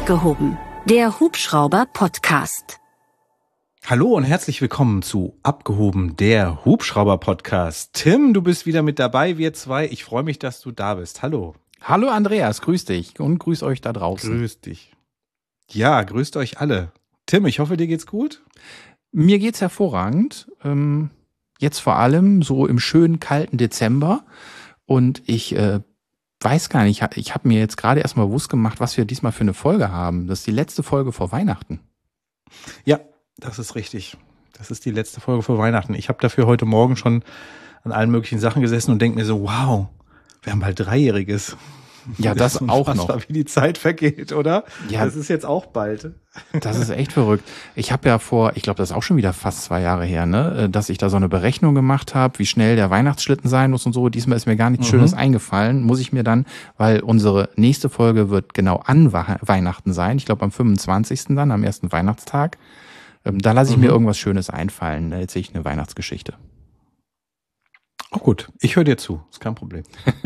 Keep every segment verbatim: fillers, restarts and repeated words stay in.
Abgehoben, der Hubschrauber-Podcast. Hallo und herzlich willkommen zu Abgehoben, der Hubschrauber-Podcast. Tim, du bist wieder mit dabei, wir zwei. Ich freue mich, dass du da bist. Hallo. Hallo Andreas, grüß dich und grüß euch da draußen. Grüß dich. Ja, grüßt euch alle. Tim, ich hoffe, dir geht's gut? Mir geht's hervorragend. Ähm, jetzt vor allem so im schönen, kalten Dezember. Und ich äh, weiß gar nicht, ich habe mir jetzt gerade erstmal bewusst gemacht, was wir diesmal für eine Folge haben. Das ist die letzte Folge vor Weihnachten. Ja, das ist richtig. Das ist die letzte Folge vor Weihnachten. Ich habe dafür heute Morgen schon an allen möglichen Sachen gesessen und denke mir so, wow, wir haben bald Dreijähriges. Ja, das, das auch noch. Wie die Zeit vergeht, oder? Ja, das ist jetzt auch bald. Das ist echt verrückt. Ich habe ja vor, ich glaube, das ist auch schon wieder fast zwei Jahre her, ne, dass ich da so eine Berechnung gemacht habe, wie schnell der Weihnachtsschlitten sein muss und so. Diesmal ist mir gar nichts mhm. Schönes eingefallen. Muss ich mir dann, weil unsere nächste Folge wird genau an Weihnachten sein. Ich glaube am fünfundzwanzigsten dann, am ersten Weihnachtstag. Da lasse ich mhm. mir irgendwas Schönes einfallen. Da erzähle ich eine Weihnachtsgeschichte. Oh gut, ich höre dir zu, ist kein Problem.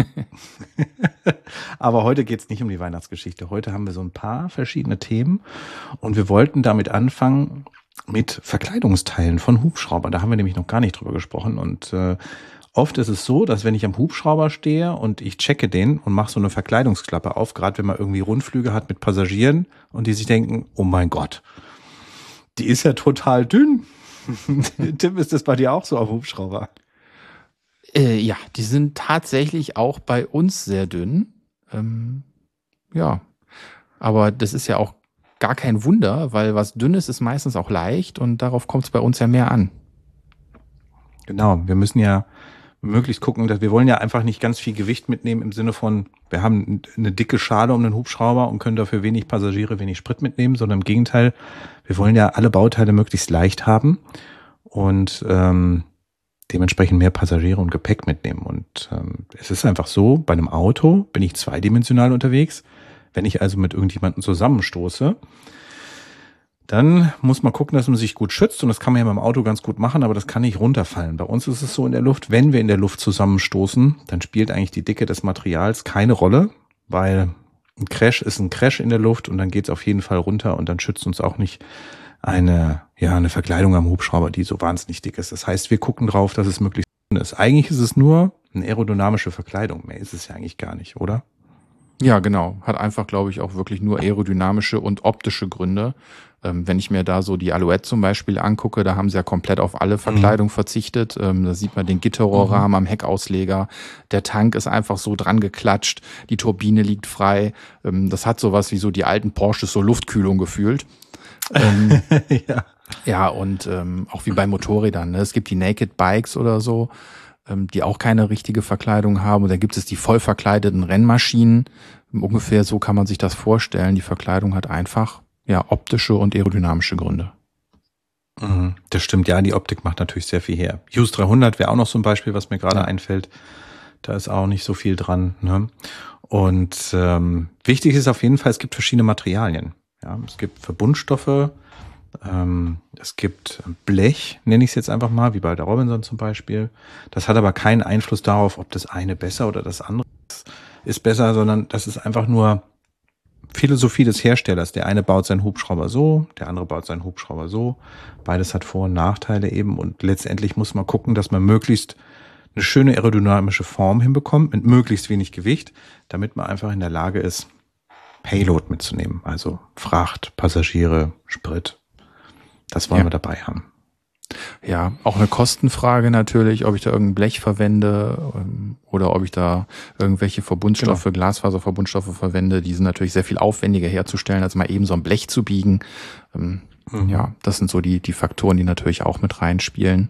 Aber heute geht's nicht um die Weihnachtsgeschichte. Heute haben wir so ein paar verschiedene Themen und wir wollten damit anfangen mit Verkleidungsteilen von Hubschraubern. Da haben wir nämlich noch gar nicht drüber gesprochen. Und äh, oft ist es so, dass wenn ich am Hubschrauber stehe und ich checke den und mache so eine Verkleidungsklappe auf, gerade wenn man irgendwie Rundflüge hat mit Passagieren und die sich denken, oh mein Gott, die ist ja total dünn. Tim, ist das bei dir auch so auf Hubschrauber? Äh, ja, die sind tatsächlich auch bei uns sehr dünn. Ähm, ja, aber das ist ja auch gar kein Wunder, weil was dünn ist, ist meistens auch leicht und darauf kommt es bei uns ja mehr an. Genau, wir müssen ja möglichst gucken, dass wir wollen ja einfach nicht ganz viel Gewicht mitnehmen im Sinne von, wir haben eine dicke Schale um den Hubschrauber und können dafür wenig Passagiere, wenig Sprit mitnehmen, sondern im Gegenteil, wir wollen ja alle Bauteile möglichst leicht haben und ähm, dementsprechend mehr Passagiere und Gepäck mitnehmen. Und ähm, es ist einfach so, bei einem Auto bin ich zweidimensional unterwegs. Wenn ich also mit irgendjemandem zusammenstoße, dann muss man gucken, dass man sich gut schützt. Und das kann man ja beim Auto ganz gut machen, aber das kann nicht runterfallen. Bei uns ist es so in der Luft, wenn wir in der Luft zusammenstoßen, dann spielt eigentlich die Dicke des Materials keine Rolle, weil ein Crash ist ein Crash in der Luft und dann geht es auf jeden Fall runter und dann schützt uns auch nicht eine, ja, eine Verkleidung am Hubschrauber, die so wahnsinnig dick ist. Das heißt, wir gucken drauf, dass es möglichst dünn ist. Eigentlich ist es nur eine aerodynamische Verkleidung. Mehr ist es ja eigentlich gar nicht, oder? Ja, genau. Hat einfach, glaube ich, auch wirklich nur aerodynamische und optische Gründe. Ähm, wenn ich mir da so die Alouette zum Beispiel angucke, da haben sie ja komplett auf alle Verkleidung mhm. verzichtet. Ähm, da sieht man den Gitterrohrrahmen mhm. am Heckausleger. Der Tank ist einfach so dran geklatscht. Die Turbine liegt frei. Ähm, das hat sowas wie so die alten Porsches, so Luftkühlung gefühlt. ähm, ja. ja, und ähm, auch wie bei Motorrädern. Ne? Es gibt die Naked Bikes oder so, ähm, die auch keine richtige Verkleidung haben. Und dann gibt es die voll verkleideten Rennmaschinen. Ungefähr so kann man sich das vorstellen. Die Verkleidung hat einfach ja optische und aerodynamische Gründe. Mhm, das stimmt, ja, die Optik macht natürlich sehr viel her. Hughes dreihundert wäre auch noch so ein Beispiel, was mir gerade ja. einfällt. Da ist auch nicht so viel dran. Ne? Und ähm, wichtig ist auf jeden Fall, es gibt verschiedene Materialien. Ja, es gibt Verbundstoffe, ähm, es gibt Blech, nenne ich es jetzt einfach mal, wie bei der Robinson zum Beispiel. Das hat aber keinen Einfluss darauf, ob das eine besser oder das andere ist besser, sondern das ist einfach nur Philosophie des Herstellers. Der eine baut seinen Hubschrauber so, der andere baut seinen Hubschrauber so. Beides hat Vor- und Nachteile eben und letztendlich muss man gucken, dass man möglichst eine schöne aerodynamische Form hinbekommt mit möglichst wenig Gewicht, damit man einfach in der Lage ist, Payload mitzunehmen, also Fracht, Passagiere, Sprit. Das wollen ja. wir dabei haben. Ja, auch eine Kostenfrage natürlich, ob ich da irgendein Blech verwende oder ob ich da irgendwelche Verbundstoffe, genau. Glasfaserverbundstoffe verwende. Die sind natürlich sehr viel aufwendiger herzustellen, als mal eben so ein Blech zu biegen. Mhm. Ja, das sind so die, die Faktoren, die natürlich auch mit reinspielen.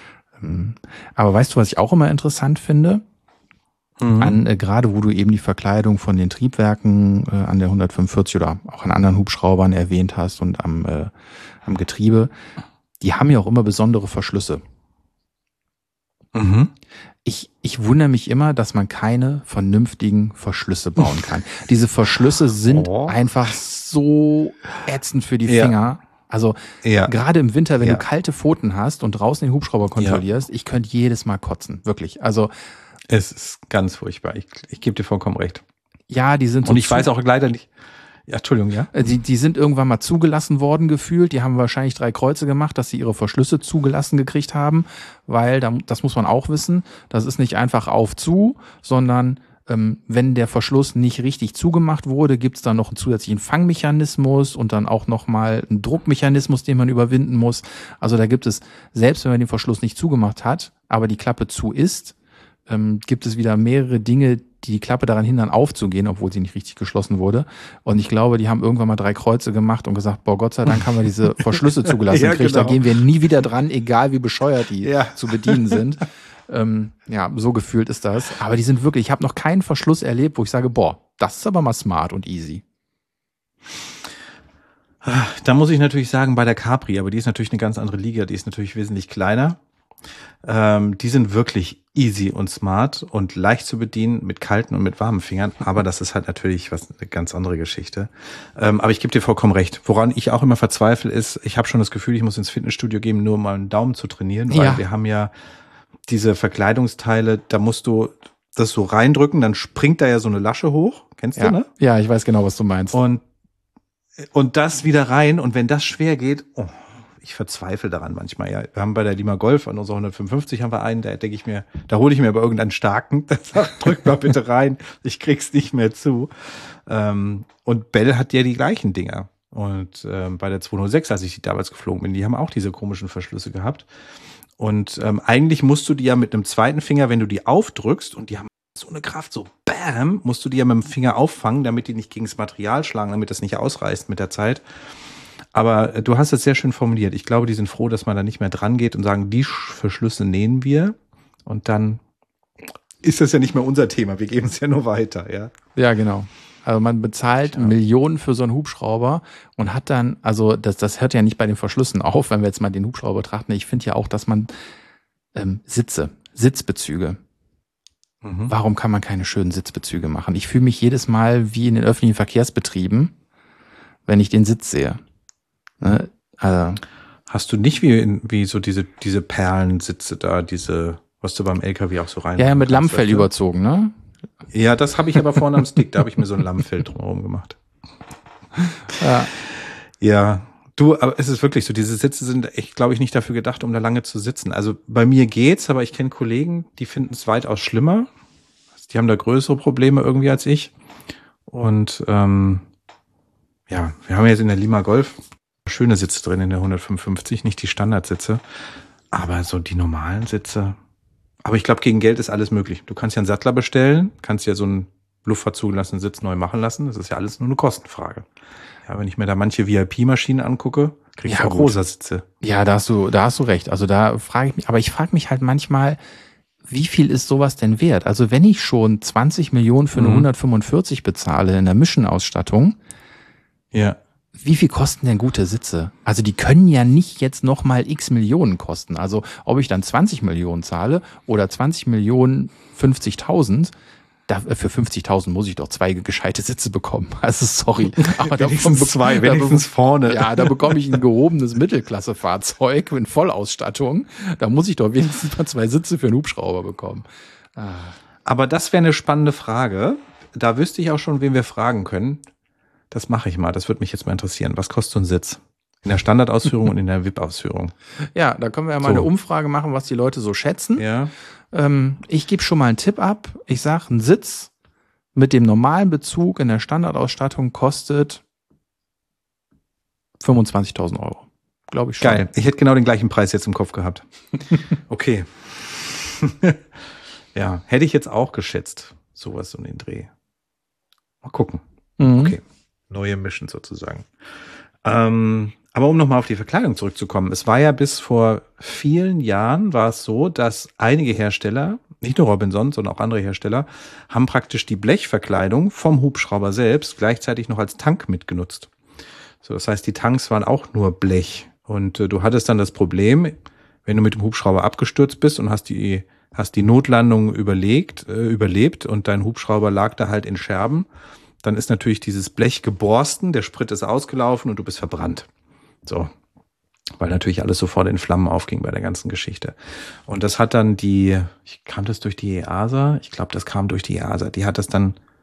Aber weißt du, was ich auch immer interessant finde? Mhm. An, äh, gerade wo du eben die Verkleidung von den Triebwerken äh, an der hundertfünfundvierzig oder auch an anderen Hubschraubern erwähnt hast und am, äh, am Getriebe, die haben ja auch immer besondere Verschlüsse. Mhm. Ich, ich wundere mich immer, dass man keine vernünftigen Verschlüsse bauen kann. Diese Verschlüsse sind oh. einfach so ätzend für die Finger. Ja. Also ja. gerade im Winter, wenn ja. du kalte Pfoten hast und draußen den Hubschrauber kontrollierst, ja. ich könnte jedes Mal kotzen, wirklich. Also es ist ganz furchtbar. Ich, ich gebe dir vollkommen recht. Ja, die sind so. Und ich weiß auch leider nicht, Ja, Entschuldigung, ja. Die, die sind irgendwann mal zugelassen worden gefühlt. Die haben wahrscheinlich drei Kreuze gemacht, dass sie ihre Verschlüsse zugelassen gekriegt haben, weil, das muss man auch wissen, das ist nicht einfach auf zu, sondern ähm, wenn der Verschluss nicht richtig zugemacht wurde, gibt es dann noch einen zusätzlichen Fangmechanismus und dann auch nochmal einen Druckmechanismus, den man überwinden muss. Also da gibt es, selbst wenn man den Verschluss nicht zugemacht hat, aber die Klappe zu ist, ähm, gibt es wieder mehrere Dinge, die die Klappe daran hindern, aufzugehen, obwohl sie nicht richtig geschlossen wurde. Und ich glaube, die haben irgendwann mal drei Kreuze gemacht und gesagt, boah, Gott sei Dank haben wir diese Verschlüsse zugelassen ja, gekriegt, genau. Da gehen wir nie wieder dran, egal wie bescheuert die ja. zu bedienen sind. ähm, ja, so gefühlt ist das. Aber die sind wirklich, ich habe noch keinen Verschluss erlebt, wo ich sage, boah, das ist aber mal smart und easy. Da muss ich natürlich sagen, bei der Capri, aber die ist natürlich eine ganz andere Liga, die ist natürlich wesentlich kleiner. Ähm, die sind wirklich easy und smart und leicht zu bedienen mit kalten und mit warmen Fingern, aber das ist halt natürlich was eine ganz andere Geschichte. Ähm, aber ich gebe dir vollkommen recht. Woran ich auch immer verzweifle ist, ich habe schon das Gefühl, ich muss ins Fitnessstudio gehen, nur mal einen Daumen zu trainieren, weil Ja. wir haben ja diese Verkleidungsteile, da musst du das so reindrücken, dann springt da ja so eine Lasche hoch, kennst Ja. du, ne? Ja, ich weiß genau, was du meinst. Und und das wieder rein und wenn das schwer geht, oh, ich verzweifle daran manchmal. Ja, wir haben bei der Lima Golf an unserer hundertfünfundfünfzig haben wir einen, da denke ich mir, da hole ich mir aber irgendeinen starken, der sagt, drück mal bitte rein, ich krieg's nicht mehr zu. Ähm, und Bell hat ja die gleichen Dinger. Und ähm, bei der zweihundertsechs, als ich die damals geflogen bin, die haben auch diese komischen Verschlüsse gehabt. Und ähm, eigentlich musst du die ja mit einem zweiten Finger, wenn du die aufdrückst, und die haben so eine Kraft, so bam, musst du die ja mit dem Finger auffangen, damit die nicht gegen das Material schlagen, damit das nicht ausreißt mit der Zeit. Aber du hast es sehr schön formuliert. Ich glaube, die sind froh, dass man da nicht mehr dran geht und sagen, die Verschlüsse nähen wir. Und dann ist das ja nicht mehr unser Thema. Wir geben es ja nur weiter, ja. Ja, genau. Also man bezahlt ja. Millionen für so einen Hubschrauber und hat dann, also das, das hört ja nicht bei den Verschlüssen auf, wenn wir jetzt mal den Hubschrauber betrachten. Ich finde ja auch, dass man ähm, Sitze, Sitzbezüge. Mhm. Warum kann man keine schönen Sitzbezüge machen? Ich fühle mich jedes Mal wie in den öffentlichen Verkehrsbetrieben, wenn ich den Sitz sehe. Ne? Also, hast du nicht wie, in, wie so diese, diese Perlensitze da, diese, was du beim L K W auch so rein. Ja, ja, mit kannst, Lammfell weißt du? überzogen, ne? Ja, das habe ich aber vorne am Stick, da habe ich mir so ein Lammfell drumherum gemacht. Ja. Ja, du, aber es ist wirklich so, diese Sitze sind echt, glaube ich, nicht dafür gedacht, um da lange zu sitzen. Also bei mir geht's, aber ich kenne Kollegen, die finden es weitaus schlimmer. Die haben da größere Probleme irgendwie als ich. Und ähm, ja, wir haben jetzt in der Lima Golf schöne Sitze drin in der hundertfünfundfünfzig, nicht die Standardsitze, aber so die normalen Sitze. Aber ich glaube, gegen Geld ist alles möglich. Du kannst ja einen Sattler bestellen, kannst ja so einen luftfahrzugelassenen Sitz neu machen lassen. Das ist ja alles nur eine Kostenfrage. Ja, wenn ich mir da manche V I P-Maschinen angucke, krieg ich Ja, auch gut. rosa Sitze. Ja, da hast du, da hast du recht. Also da frage ich mich, aber ich frage mich halt manchmal, wie viel ist sowas denn wert? Also wenn ich schon zwanzig Millionen für eine Mhm. hundertfünfundvierzig bezahle in der Mission-Ausstattung, Ja. wie viel kosten denn gute Sitze? Also die können ja nicht jetzt nochmal x Millionen kosten. Also ob ich dann zwanzig Millionen zahle oder zwanzig Millionen fünfzigtausend, da, für fünfzigtausend muss ich doch zwei gescheite Sitze bekommen. Also sorry. Aber Wenigstens davon- zwei, da wenigstens be- vorne. Ja, da bekomme ich ein gehobenes Mittelklasse-Fahrzeug mit Vollausstattung. Da muss ich doch wenigstens mal zwei Sitze für einen Hubschrauber bekommen. Ah. Aber das wäre eine spannende Frage. Da wüsste ich auch schon, wen wir fragen können. Das mache ich mal. Das würde mich jetzt mal interessieren. Was kostet so ein Sitz? In der Standardausführung und in der V I P-Ausführung. Ja, da können wir ja mal So. eine Umfrage machen, was die Leute so schätzen. Ja. Ähm, ich gebe schon mal einen Tipp ab. Ich sage, ein Sitz mit dem normalen Bezug in der Standardausstattung kostet fünfundzwanzigtausend Euro. Glaube ich schon. Geil. Ich hätte genau den gleichen Preis jetzt im Kopf gehabt. Okay. Ja, hätte ich jetzt auch geschätzt. Sowas um den Dreh. Mal gucken. Mhm. Okay. Neue Mission sozusagen. Ähm, aber um nochmal auf die Verkleidung zurückzukommen. Es war ja bis vor vielen Jahren war es so, dass einige Hersteller, nicht nur Robinson, sondern auch andere Hersteller, haben praktisch die Blechverkleidung vom Hubschrauber selbst gleichzeitig noch als Tank mitgenutzt. So, das heißt, die Tanks waren auch nur Blech. Und äh, du hattest dann das Problem, wenn du mit dem Hubschrauber abgestürzt bist und hast die, hast die Notlandung überlegt, äh, überlebt und dein Hubschrauber lag da halt in Scherben, dann ist natürlich dieses Blech geborsten, der Sprit ist ausgelaufen und du bist verbrannt. So. Weil natürlich alles sofort in Flammen aufging bei der ganzen Geschichte. Und das hat dann die, ich kam das durch die E A S A? Ich glaube, das kam durch die E A S A. Die hat das dann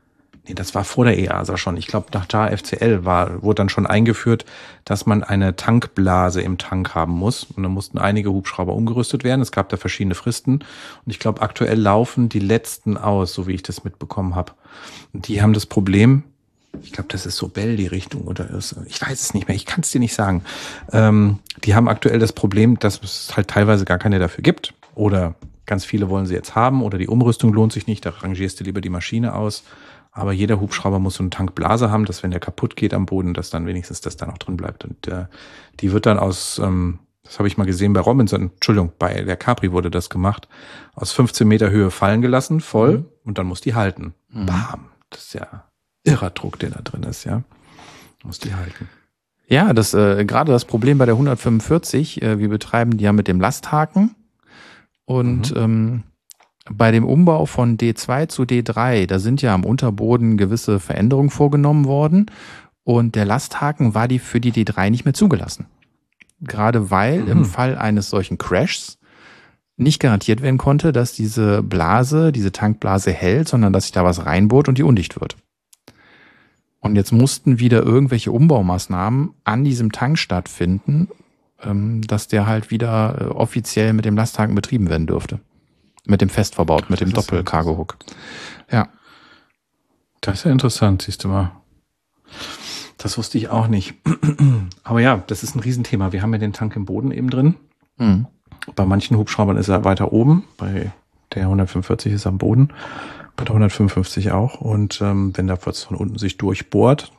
Nee, das war vor der E A S A schon. Ich glaube, nach J A F C L war, wurde dann schon eingeführt, dass man eine Tankblase im Tank haben muss. Und dann mussten einige Hubschrauber umgerüstet werden. Es gab da verschiedene Fristen. Und ich glaube, aktuell laufen die letzten aus, so wie ich das mitbekommen habe. Und die haben das Problem, ich glaube, das ist so Bell die Richtung oder ist, ich weiß es nicht mehr, ich kann es dir nicht sagen. Ähm, die haben aktuell das Problem, dass es halt teilweise gar keine dafür gibt. Oder ganz viele wollen sie jetzt haben oder die Umrüstung lohnt sich nicht, da rangierst du lieber die Maschine aus. Aber jeder Hubschrauber muss so eine Tankblase haben, dass wenn der kaputt geht am Boden, dass dann wenigstens das da noch drin bleibt. Und äh, die wird dann aus, ähm, das habe ich mal gesehen bei Robinson, Entschuldigung, bei der Capri wurde das gemacht, aus fünfzehn Meter Höhe fallen gelassen, voll, mhm. und dann muss die halten. Mhm. Bam, das ist ja irrer Druck, der da drin ist, ja. Muss die halten. Ja, das äh, gerade das Problem bei der hundertfünfundvierzig, äh, wir betreiben die ja mit dem Lasthaken und mhm. ähm, bei dem Umbau von D zwei zu D drei, da sind ja am Unterboden gewisse Veränderungen vorgenommen worden und der Lasthaken war die für die D drei nicht mehr zugelassen. Gerade weil mhm. im Fall eines solchen Crashs nicht garantiert werden konnte, dass diese Blase, diese Tankblase hält, sondern dass sich da was reinbohrt und die undicht wird. Und jetzt mussten wieder irgendwelche Umbaumaßnahmen an diesem Tank stattfinden, dass der halt wieder offiziell mit dem Lasthaken betrieben werden dürfte. Mit dem fest verbaut, mit dem Doppel-Cargo-Hook. Ja. Das ist ja interessant, siehst du mal. Das wusste ich auch nicht. Aber ja, das ist ein Riesenthema. Wir haben ja den Tank im Boden eben drin. Mhm. Bei manchen Hubschraubern ist er weiter oben. Bei der hundertfünfundvierzig ist er am Boden. Bei der hundertfünfundfünfzig auch. Und ähm, wenn da was von unten sich durchbohrt,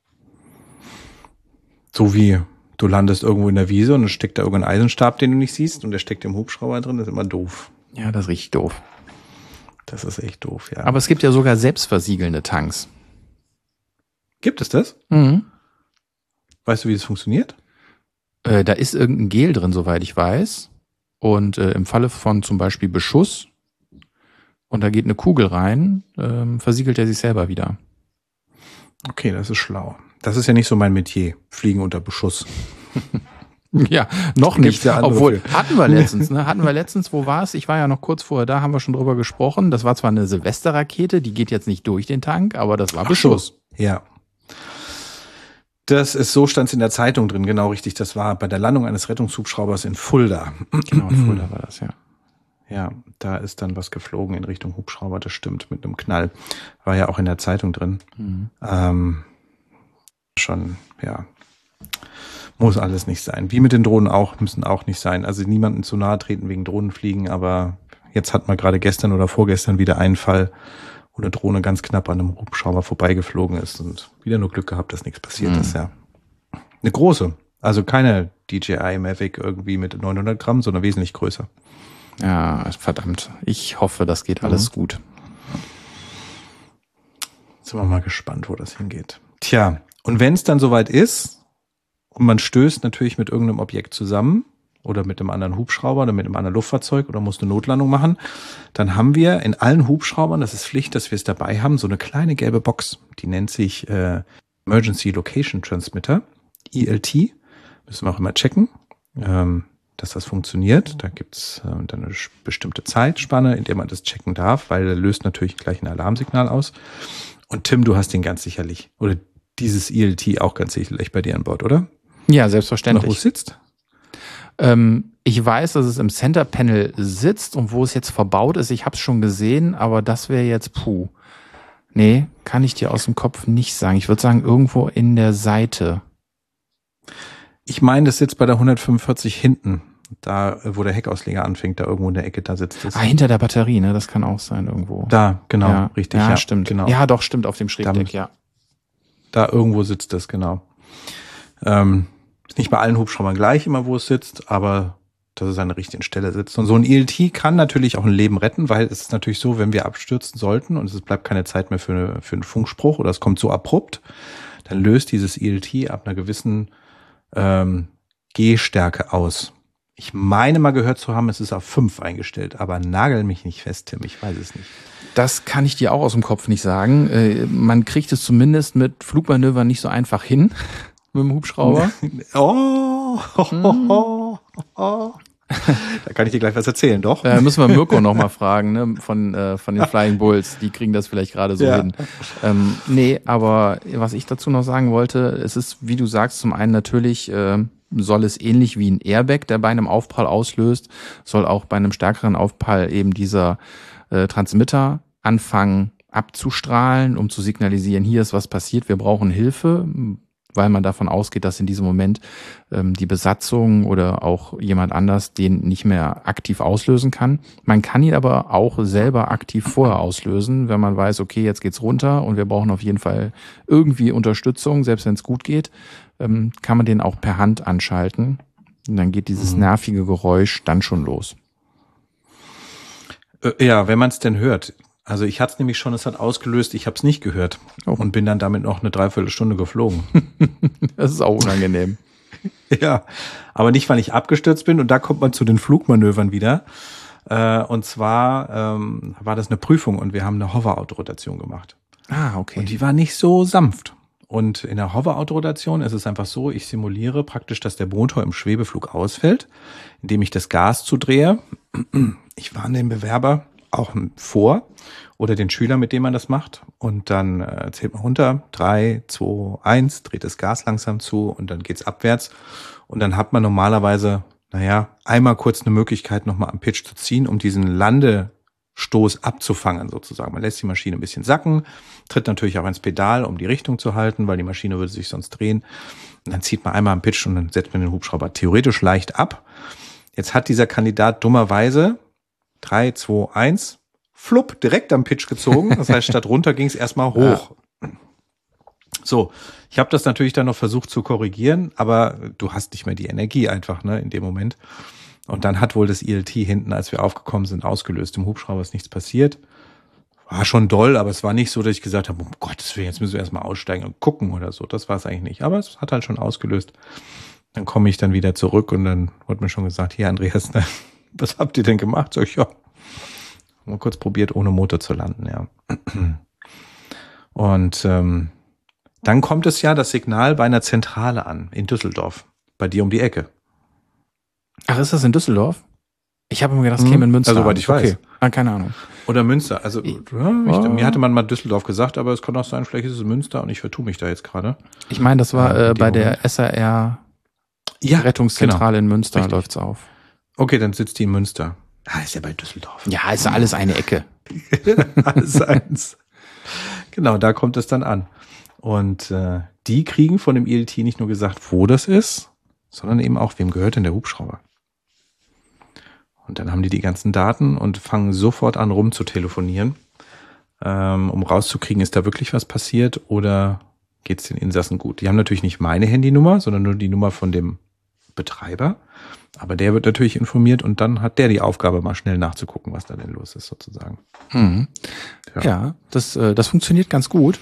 so wie du landest irgendwo in der Wiese und dann steckt da irgendein Eisenstab, den du nicht siehst, und der steckt im Hubschrauber drin, das ist immer doof. Ja, das ist richtig doof. Das ist echt doof, ja. Aber es gibt ja sogar selbstversiegelnde Tanks. Gibt es das? Mhm. Weißt du, wie das funktioniert? Äh, da ist irgendein Gel drin, soweit ich weiß. Und äh, im Falle von zum Beispiel Beschuss, und da geht eine Kugel rein, ähm, versiegelt er sich selber wieder. Okay, das ist schlau. Das ist ja nicht so mein Metier, Fliegen unter Beschuss. Ja, noch nicht. Ja, obwohl, hatten wir letztens, ne? Hatten wir letztens, wo war es? Ich war ja noch kurz vorher da, haben wir schon drüber gesprochen. Das war zwar eine Silvesterrakete, die geht jetzt nicht durch den Tank, aber das war Beschuss. Ach so. Ja. Das ist, so stand es in der Zeitung drin, genau richtig. Das war bei der Landung eines Rettungshubschraubers in Fulda. Genau, in Fulda war das, ja. Ja, da ist dann was geflogen in Richtung Hubschrauber, das stimmt, mit einem Knall. War ja auch in der Zeitung drin. Mhm. Ähm, schon, ja. Muss alles nicht sein. Wie mit den Drohnen auch, müssen auch nicht sein. Also niemanden zu nahe treten wegen Drohnenfliegen, aber jetzt hat man gerade gestern oder vorgestern wieder einen Fall, wo eine Drohne ganz knapp an einem Hubschrauber vorbeigeflogen ist und wieder nur Glück gehabt, dass nichts passiert mhm. ist, ja. Eine große, also keine D J I Mavic irgendwie mit neunhundert Gramm, sondern wesentlich größer. Ja, verdammt. Ich hoffe, das geht alles mhm. gut. Sind wir mal gespannt, wo das hingeht. Tja, und wenn es dann soweit ist, und man stößt natürlich mit irgendeinem Objekt zusammen oder mit einem anderen Hubschrauber oder mit einem anderen Luftfahrzeug oder muss eine Notlandung machen, dann haben wir in allen Hubschraubern, das ist Pflicht, dass wir es dabei haben, so eine kleine gelbe Box. Die nennt sich äh, Emergency Location Transmitter, E L T. Müssen wir auch immer checken, ähm, dass das funktioniert. Da gibt's äh, dann eine bestimmte Zeitspanne, in der man das checken darf, weil er löst natürlich gleich ein Alarmsignal aus. Und Tim, du hast den ganz sicherlich, oder dieses E L T auch ganz sicherlich bei dir an Bord, oder? Ja, selbstverständlich. Noch, wo es sitzt? Ähm, ich weiß, dass es im Center Panel sitzt und wo es jetzt verbaut ist. Ich habe es schon gesehen, aber das wäre jetzt puh. Nee, kann ich dir aus dem Kopf nicht sagen. Ich würde sagen, irgendwo in der Seite. Ich meine, das sitzt bei der hundertfünfundvierzig hinten. Da, wo der Heckausleger anfängt, da irgendwo in der Ecke, da sitzt es. Ah, hinter der Batterie, ne? Das kann auch sein irgendwo. Da, genau, ja, richtig. Ja, ja, stimmt. Genau. Ja, doch, stimmt, auf dem Schrägdeck, da, ja. Da irgendwo sitzt es, genau. Ähm, ist nicht bei allen Hubschraubern gleich immer, wo es sitzt, aber dass es an der richtigen Stelle sitzt. Und so ein E L T kann natürlich auch ein Leben retten, weil es ist natürlich so, wenn wir abstürzen sollten und es bleibt keine Zeit mehr für, eine, für einen Funkspruch oder es kommt so abrupt, dann löst dieses E L T ab einer gewissen ähm, G-Stärke aus. Ich meine mal gehört zu haben, es ist auf fünf eingestellt, aber nagel mich nicht fest, Tim, ich weiß es nicht. Das kann ich dir auch aus dem Kopf nicht sagen. Äh, man kriegt es zumindest mit Flugmanövern nicht so einfach hin. Mit dem Hubschrauber. Oh, oh, oh, oh. Da kann ich dir gleich was erzählen, doch? Äh, müssen wir Mirko nochmal fragen, ne? Von, äh, von den Flying Bulls. Die kriegen das vielleicht gerade so ja. hin. Ähm, nee, aber was ich dazu noch sagen wollte, es ist, wie du sagst, zum einen natürlich äh, soll es ähnlich wie ein Airbag, der bei einem Aufprall auslöst, soll auch bei einem stärkeren Aufprall eben dieser äh, Transmitter anfangen abzustrahlen, um zu signalisieren, hier ist was passiert, wir brauchen Hilfe, weil man davon ausgeht, dass in diesem Moment ähm, die Besatzung oder auch jemand anders den nicht mehr aktiv auslösen kann. Man kann ihn aber auch selber aktiv vorher auslösen, wenn man weiß, okay, jetzt geht's runter und wir brauchen auf jeden Fall irgendwie Unterstützung, selbst wenn es gut geht, ähm, kann man den auch per Hand anschalten und dann geht dieses nervige Geräusch dann schon los. Ja, wenn man es denn hört. Also ich hatte es nämlich schon, es hat ausgelöst, ich habe es nicht gehört oh. und bin dann damit noch eine Dreiviertelstunde geflogen. Das ist auch unangenehm. Ja, aber nicht, weil ich abgestürzt bin und da kommt man zu den Flugmanövern wieder. Äh, und zwar ähm, war das eine Prüfung und wir haben eine Hover-Autorotation gemacht. Ah, okay. Und die war nicht so sanft. Und in der Hover-Autorotation ist es einfach so, ich simuliere praktisch, dass der Motor im Schwebeflug ausfällt, indem ich das Gas zudrehe. Ich warne den Bewerber auch vor oder den Schüler, mit dem man das macht. Und dann äh, zählt man runter, drei, zwei, eins, dreht das Gas langsam zu und dann geht's abwärts. Und dann hat man normalerweise, naja, einmal kurz eine Möglichkeit, nochmal am Pitch zu ziehen, um diesen Landestoß abzufangen sozusagen. Man lässt die Maschine ein bisschen sacken, tritt natürlich auch ins Pedal, um die Richtung zu halten, weil die Maschine würde sich sonst drehen. Und dann zieht man einmal am Pitch und dann setzt man den Hubschrauber theoretisch leicht ab. Jetzt hat dieser Kandidat dummerweise drei, zwei, eins, flupp, direkt am Pitch gezogen. Das heißt, statt runter ging es erstmal hoch. Ja. So, ich habe das natürlich dann noch versucht zu korrigieren, aber du hast nicht mehr die Energie einfach, ne, in dem Moment. Und dann hat wohl das I L T hinten, als wir aufgekommen sind, ausgelöst. Im Hubschrauber ist nichts passiert. War schon doll, aber es war nicht so, dass ich gesagt habe, um Gottes Willen, jetzt müssen wir erstmal aussteigen und gucken oder so. Das war es eigentlich nicht. Aber es hat halt schon ausgelöst. Dann komme ich dann wieder zurück und dann wurde mir schon gesagt, hier Andreas, ne, was habt ihr denn gemacht? Sag ich, ja, mal kurz probiert, ohne Motor zu landen, ja. Und ähm, dann kommt es ja das Signal bei einer Zentrale an, in Düsseldorf, bei dir um die Ecke. Ach, ist das in Düsseldorf? Ich habe mir gedacht, das käme in Münster. Also, soweit ich weiß. Okay. Ah, keine Ahnung. Oder Münster. Also, ich, ja, ich, oh. mir hatte man mal Düsseldorf gesagt, aber es kann auch sein, vielleicht ist es Münster und ich vertue mich da jetzt gerade. Ich meine, das war äh, bei Moment. der S R R ja, Rettungszentrale genau. in Münster. Richtig. Läuft's auf. Okay, dann sitzt die in Münster. Ah, ist ja bei Düsseldorf. Ja, ist ja alles eine Ecke. Alles eins. Genau, da kommt es dann an. Und äh, die kriegen von dem I L T nicht nur gesagt, wo das ist, sondern eben auch, wem gehört denn der Hubschrauber? Und dann haben die die ganzen Daten und fangen sofort an, rum zu telefonieren, ähm, um rauszukriegen, ist da wirklich was passiert oder geht es den Insassen gut? Die haben natürlich nicht meine Handynummer, sondern nur die Nummer von dem Betreiber. Aber der wird natürlich informiert und dann hat der die Aufgabe, mal schnell nachzugucken, was da denn los ist, sozusagen. Mhm. Ja. ja, das, äh, das funktioniert ganz gut.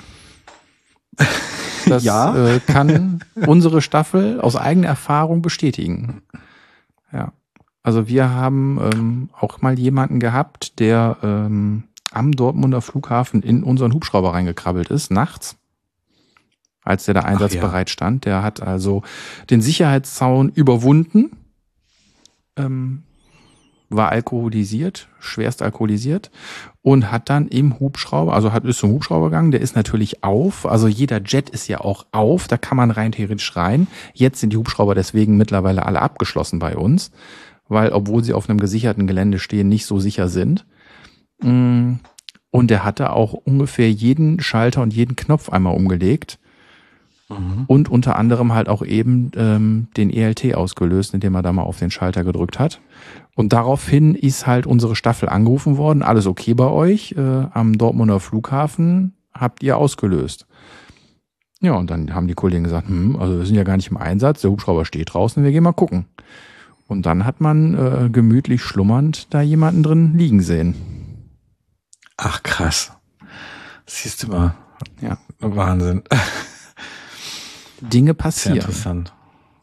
Das ja. äh, kann unsere Staffel aus eigener Erfahrung bestätigen. Ja. Also wir haben ähm, auch mal jemanden gehabt, der ähm, am Dortmunder Flughafen in unseren Hubschrauber reingekrabbelt ist, nachts, als der da einsatzbereit ja. stand. Der hat also den Sicherheitszaun überwunden, ähm, war alkoholisiert, schwerst alkoholisiert und hat dann im Hubschrauber, also hat ist zum Hubschrauber gegangen, der ist natürlich auf, also jeder Jet ist ja auch auf, da kann man rein theoretisch rein. Jetzt sind die Hubschrauber deswegen mittlerweile alle abgeschlossen bei uns, weil, obwohl sie auf einem gesicherten Gelände stehen, nicht so sicher sind. Und der hatte auch ungefähr jeden Schalter und jeden Knopf einmal umgelegt. Mhm. Und unter anderem halt auch eben ähm, den E L T ausgelöst, indem er da mal auf den Schalter gedrückt hat. Und daraufhin ist halt unsere Staffel angerufen worden. Alles okay bei euch? Äh, am Dortmunder Flughafen habt ihr ausgelöst. Ja, und dann haben die Kollegen gesagt, hm, also wir sind ja gar nicht im Einsatz, der Hubschrauber steht draußen, wir gehen mal gucken. Und dann hat man äh, gemütlich schlummernd da jemanden drin liegen sehen. Ach krass. Siehst du mal. Ja. Wahnsinn. Dinge passieren. Sehr interessant.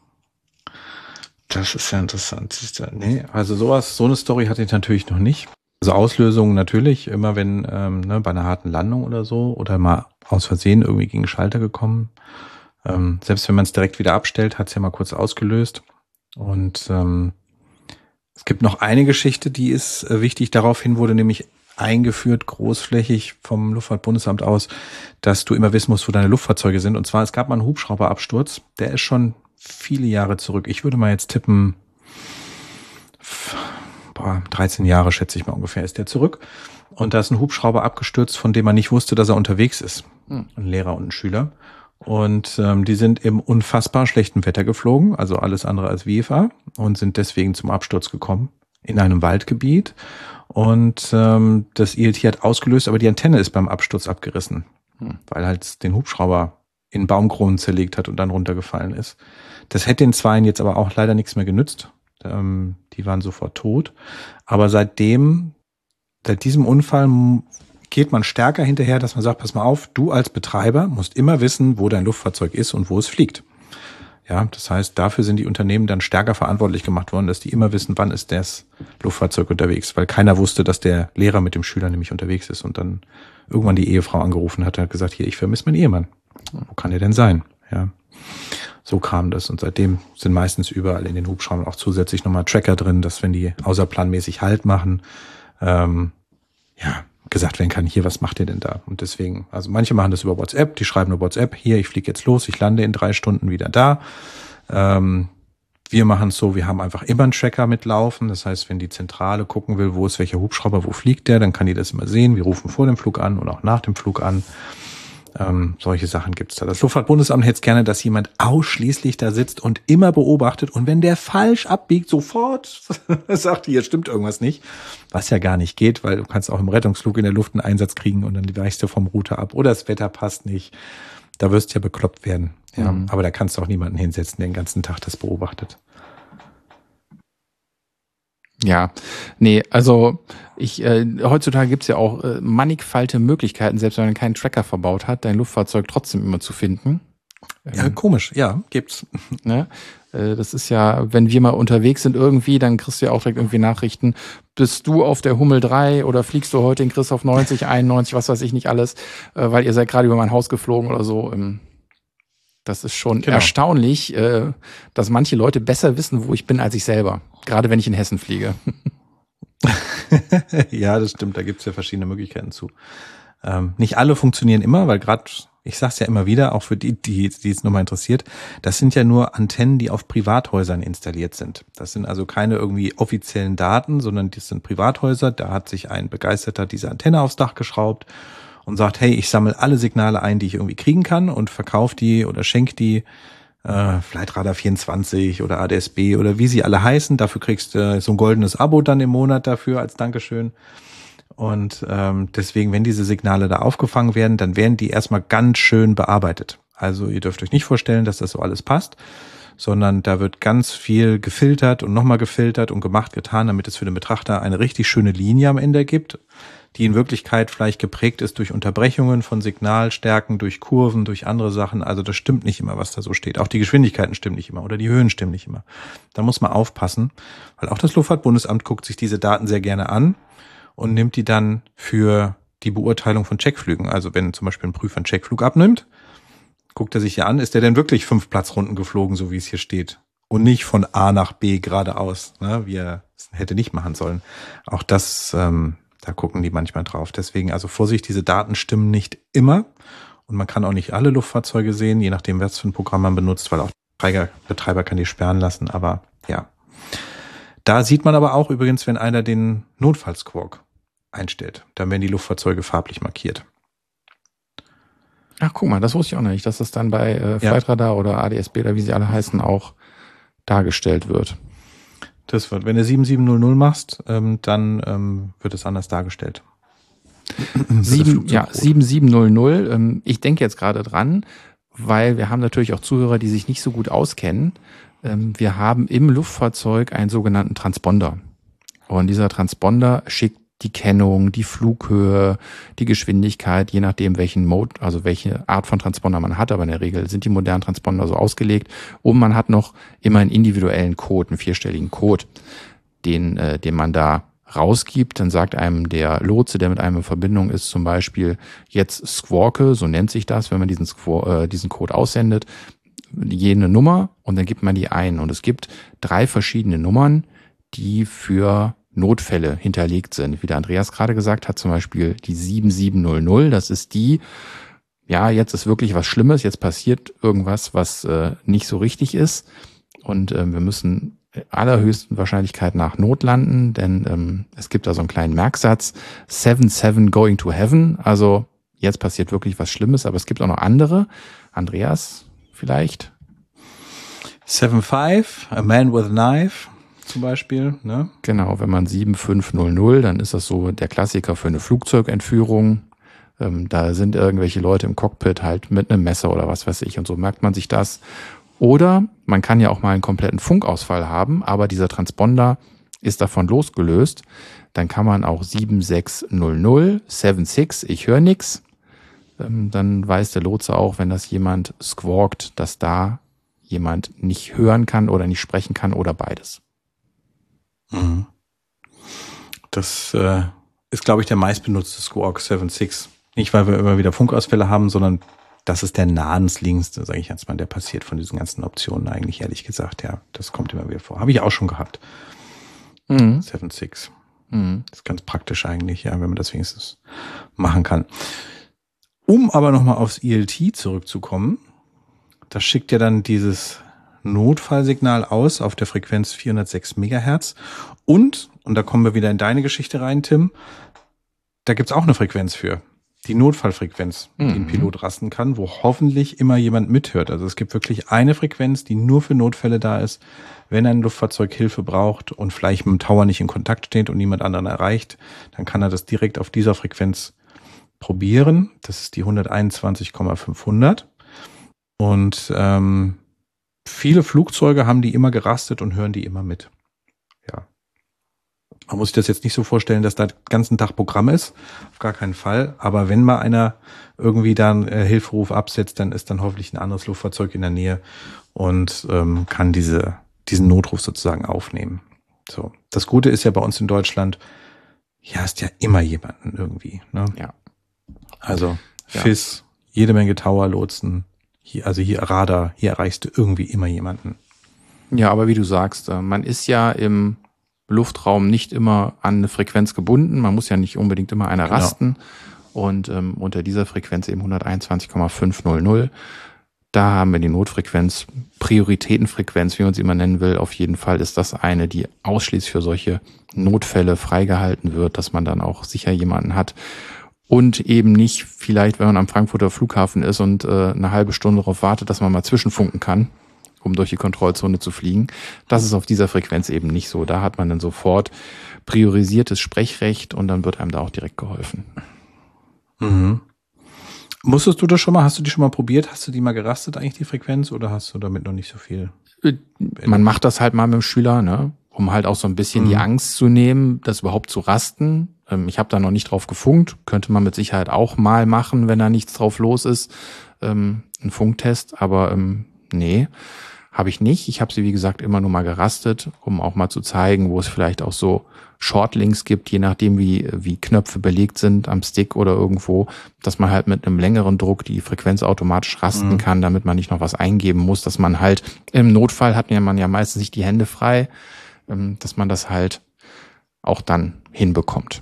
Das ist ja interessant. Nee, also sowas, so eine Story hatte ich natürlich noch nicht. Also Auslösungen natürlich, immer wenn ähm, ne, bei einer harten Landung oder so oder mal aus Versehen irgendwie gegen den Schalter gekommen. Ähm, selbst wenn man es direkt wieder abstellt, hat es ja mal kurz ausgelöst. Und ähm, Es gibt noch eine Geschichte, die ist äh, wichtig. Daraufhin wurde nämlich eingeführt, großflächig vom Luftfahrtbundesamt aus, dass du immer wissen musst, wo deine Luftfahrzeuge sind. Und zwar, es gab mal einen Hubschrauberabsturz, der ist schon viele Jahre zurück. Ich würde mal jetzt tippen, boah, dreizehn Jahre schätze ich mal ungefähr ist der zurück. Und da ist ein Hubschrauber abgestürzt, von dem man nicht wusste, dass er unterwegs ist. Hm. Ein Lehrer und ein Schüler. Und ähm, die sind im unfassbar schlechten Wetter geflogen, also alles andere als V F A, und sind deswegen zum Absturz gekommen in einem Waldgebiet. Und ähm, das I L T hat ausgelöst, aber die Antenne ist beim Absturz abgerissen, hm. weil halt den Hubschrauber in Baumkronen zerlegt hat und dann runtergefallen ist. Das hätte den Zweien jetzt aber auch leider nichts mehr genützt. Ähm, die waren sofort tot. Aber seitdem, seit diesem Unfall geht man stärker hinterher, dass man sagt, pass mal auf, du als Betreiber musst immer wissen, wo dein Luftfahrzeug ist und wo es fliegt. Ja, das heißt, dafür sind die Unternehmen dann stärker verantwortlich gemacht worden, dass die immer wissen, wann ist das Luftfahrzeug unterwegs, weil keiner wusste, dass der Lehrer mit dem Schüler nämlich unterwegs ist und dann irgendwann die Ehefrau angerufen hat und hat gesagt, hier, ich vermisse meinen Ehemann. Wo kann der denn sein? Ja, so kam das und seitdem sind meistens überall in den Hubschraubern auch zusätzlich nochmal Tracker drin, dass wenn die außerplanmäßig Halt machen, ähm, ja, gesagt werden kann, hier, was macht ihr denn da? Und deswegen, also manche machen das über WhatsApp, die schreiben nur WhatsApp, hier, ich fliege jetzt los, ich lande in drei Stunden wieder da. Ähm, wir machen es so, wir haben einfach immer einen Tracker mitlaufen, das heißt, wenn die Zentrale gucken will, wo ist welcher Hubschrauber, wo fliegt der, dann kann die das immer sehen. Wir rufen vor dem Flug an und auch nach dem Flug an. Ähm, solche Sachen gibt's da. Das Luftfahrtbundesamt hätte gerne, dass jemand ausschließlich da sitzt und immer beobachtet und wenn der falsch abbiegt, sofort sagt, hier stimmt irgendwas nicht, was ja gar nicht geht, weil du kannst auch im Rettungsflug in der Luft einen Einsatz kriegen und dann weichst du vom Router ab oder das Wetter passt nicht. Da wirst du ja bekloppt werden. Ja, mhm. Aber da kannst du auch niemanden hinsetzen, der den ganzen Tag das beobachtet. Ja, nee, also ich äh, heutzutage gibt's ja auch äh, mannigfalte Möglichkeiten, selbst wenn man keinen Tracker verbaut hat, dein Luftfahrzeug trotzdem immer zu finden. Ja, ähm, komisch, ja, gibt's. Ne? Äh, das ist ja, wenn wir mal unterwegs sind irgendwie, dann kriegst du ja auch direkt irgendwie Nachrichten, bist du auf der Hummel drei oder fliegst du heute in Christoph neunzig, einundneunzig, was weiß ich nicht alles, äh, weil ihr seid gerade über mein Haus geflogen oder so. Ähm, Das ist schon genau. erstaunlich, äh, dass manche Leute besser wissen, wo ich bin, als ich selber. Gerade wenn ich in Hessen fliege. Ja, das stimmt. Da gibt's ja verschiedene Möglichkeiten zu. Ähm, nicht alle funktionieren immer, weil gerade, ich sag's ja immer wieder, auch für die, die, die es nochmal interessiert, das sind ja nur Antennen, die auf Privathäusern installiert sind. Das sind also keine irgendwie offiziellen Daten, sondern das sind Privathäuser. Da hat sich ein Begeisterter diese Antenne aufs Dach geschraubt und sagt, hey, ich sammle alle Signale ein, die ich irgendwie kriegen kann und verkaufe die oder schenke die äh, Flightradar vierundzwanzig oder A D S B oder wie sie alle heißen. Dafür kriegst du äh, so ein goldenes Abo dann im Monat dafür als Dankeschön. Und ähm, deswegen, wenn diese Signale da aufgefangen werden, dann werden die erstmal ganz schön bearbeitet. Also ihr dürft euch nicht vorstellen, dass das so alles passt, sondern da wird ganz viel gefiltert und nochmal gefiltert und gemacht, getan, damit es für den Betrachter eine richtig schöne Linie am Ende gibt, die in Wirklichkeit vielleicht geprägt ist durch Unterbrechungen von Signalstärken, durch Kurven, durch andere Sachen. Also das stimmt nicht immer, was da so steht. Auch die Geschwindigkeiten stimmen nicht immer oder die Höhen stimmen nicht immer. Da muss man aufpassen, weil auch das Luftfahrtbundesamt guckt sich diese Daten sehr gerne an und nimmt die dann für die Beurteilung von Checkflügen. Also wenn zum Beispiel ein Prüfer einen Checkflug abnimmt, guckt er sich ja an, ist der denn wirklich fünf Platzrunden geflogen, so wie es hier steht? Und nicht von A nach B geradeaus, ne, wie er es hätte nicht machen sollen. Auch das, ähm, da gucken die manchmal drauf. Deswegen also Vorsicht, diese Daten stimmen nicht immer. Und man kann auch nicht alle Luftfahrzeuge sehen, je nachdem, was für ein Programm man benutzt, weil auch der Betreiber kann die sperren lassen. Aber ja, da sieht man aber auch übrigens, wenn einer den Notfallsquawk einstellt, dann werden die Luftfahrzeuge farblich markiert. Ach, guck mal, das wusste ich auch nicht, dass das dann bei äh, Flightradar ja. oder A D S B oder wie sie alle heißen auch dargestellt wird. Das wird, wenn du sieben sieben null null machst, ähm, dann ähm, wird es anders dargestellt. Sieben, ja, sieben sieben null null. Ähm, ich denke jetzt gerade dran, weil wir haben natürlich auch Zuhörer, die sich nicht so gut auskennen. Ähm, wir haben im Luftfahrzeug einen sogenannten Transponder. Und dieser Transponder schickt die Kennung, die Flughöhe, die Geschwindigkeit, je nachdem welchen Mode, also welche Art von Transponder man hat, aber in der Regel sind die modernen Transponder so ausgelegt und man hat noch immer einen individuellen Code, einen vierstelligen Code, den, äh, den man da rausgibt. Dann sagt einem der Lotse, der mit einem in Verbindung ist, zum Beispiel jetzt Squawke, so nennt sich das, wenn man diesen, Squaw, äh, diesen Code aussendet, jene Nummer und dann gibt man die ein und es gibt drei verschiedene Nummern, die für Notfälle hinterlegt sind. Wie der Andreas gerade gesagt hat, zum Beispiel die sieben sieben null null, das ist die, ja, jetzt ist wirklich was Schlimmes, jetzt passiert irgendwas, was äh, nicht so richtig ist und äh, wir müssen allerhöchsten Wahrscheinlichkeit nach notlanden, denn ähm, es gibt da so einen kleinen Merksatz, seven seven going to heaven, also jetzt passiert wirklich was Schlimmes, aber es gibt auch noch andere. Andreas, vielleicht? seven five, a man with a knife zum Beispiel. Ne? Genau, wenn man sieben fünf null null, dann ist das so der Klassiker für eine Flugzeugentführung. Ähm, da sind irgendwelche Leute im Cockpit halt mit einem Messer oder was weiß ich und so merkt man sich das. Oder man kann ja auch mal einen kompletten Funkausfall haben, aber dieser Transponder ist davon losgelöst. Dann kann man auch sieben sechs null null, seven six, ich höre nix. Ähm, dann weiß der Lotse auch, wenn das jemand squawkt, dass da jemand nicht hören kann oder nicht sprechen kann oder beides. Mhm. Das äh, ist, glaube ich, der meistbenutzte Squawk seven six. Nicht, weil wir immer wieder Funkausfälle haben, sondern das ist der naheliegendste, sage ich jetzt mal, der passiert von diesen ganzen Optionen eigentlich, ehrlich gesagt. Ja, das kommt immer wieder vor. Habe ich auch schon gehabt. Mhm. seven six. Mhm. Das ist ganz praktisch eigentlich, ja, wenn man das wenigstens machen kann. Um aber nochmal aufs I L T zurückzukommen, das schickt ja dann dieses Notfallsignal aus auf der Frequenz vierhundertsechs Megahertz. Und, und da kommen wir wieder in deine Geschichte rein, Tim, da gibt's auch eine Frequenz für. Die Notfallfrequenz, die ein Pilot rasten kann, wo hoffentlich immer jemand mithört. Also es gibt wirklich eine Frequenz, die nur für Notfälle da ist, wenn ein Luftfahrzeug Hilfe braucht und vielleicht mit dem Tower nicht in Kontakt steht und niemand anderen erreicht, dann kann er das direkt auf dieser Frequenz probieren. Das ist die hunderteinundzwanzig Komma fünfhundert. Und ähm, viele Flugzeuge haben die immer gerastet und hören die immer mit. Ja. Man muss sich das jetzt nicht so vorstellen, dass da den ganzen Tag Programm ist. Auf gar keinen Fall. Aber wenn mal einer irgendwie dann äh, Hilferuf absetzt, dann ist dann hoffentlich ein anderes Luftfahrzeug in der Nähe und ähm, kann diese diesen Notruf sozusagen aufnehmen. So. Das Gute ist ja bei uns in Deutschland, hier hast ja immer jemanden irgendwie. Ne? Ja. Also Ja. F I S, jede Menge Tower-Lotsen. Hier, also hier Radar, hier erreichst du irgendwie immer jemanden. Ja, aber wie du sagst, äh, man ist ja im Luftraum nicht immer an eine Frequenz gebunden. Man muss ja nicht unbedingt immer eine Genau. rasten. Und ähm, unter dieser Frequenz eben hunderteinundzwanzig Komma fünfhundert, da haben wir die Notfrequenz, Prioritätenfrequenz, wie man sie immer nennen will. Auf jeden Fall ist das eine, die ausschließlich für solche Notfälle freigehalten wird, dass man dann auch sicher jemanden hat. Und eben nicht vielleicht, wenn man am Frankfurter Flughafen ist und äh, eine halbe Stunde darauf wartet, dass man mal zwischenfunken kann, um durch die Kontrollzone zu fliegen. Das ist auf dieser Frequenz eben nicht so. Da hat man dann sofort priorisiertes Sprechrecht und dann wird einem da auch direkt geholfen. Mhm. Musstest du das schon mal, hast du die schon mal probiert? Hast du die mal gerastet eigentlich, die Frequenz, oder hast du damit noch nicht so viel? Man macht das halt mal mit dem Schüler, ne, um halt auch so ein bisschen Mhm. die Angst zu nehmen, das überhaupt zu rasten. Ähm, ich habe da noch nicht drauf gefunkt, könnte man mit Sicherheit auch mal machen, wenn da nichts drauf los ist. Ähm, ein Funktest, aber ähm, nee, habe ich nicht. Ich habe sie, wie gesagt, immer nur mal gerastet, um auch mal zu zeigen, wo es vielleicht auch so Shortlinks gibt, je nachdem, wie, wie Knöpfe belegt sind am Stick oder irgendwo, dass man halt mit einem längeren Druck die Frequenz automatisch rasten Mhm. kann, damit man nicht noch was eingeben muss, dass man halt im Notfall hat ja man ja meistens nicht die Hände frei, ähm, dass man das halt auch dann hinbekommt.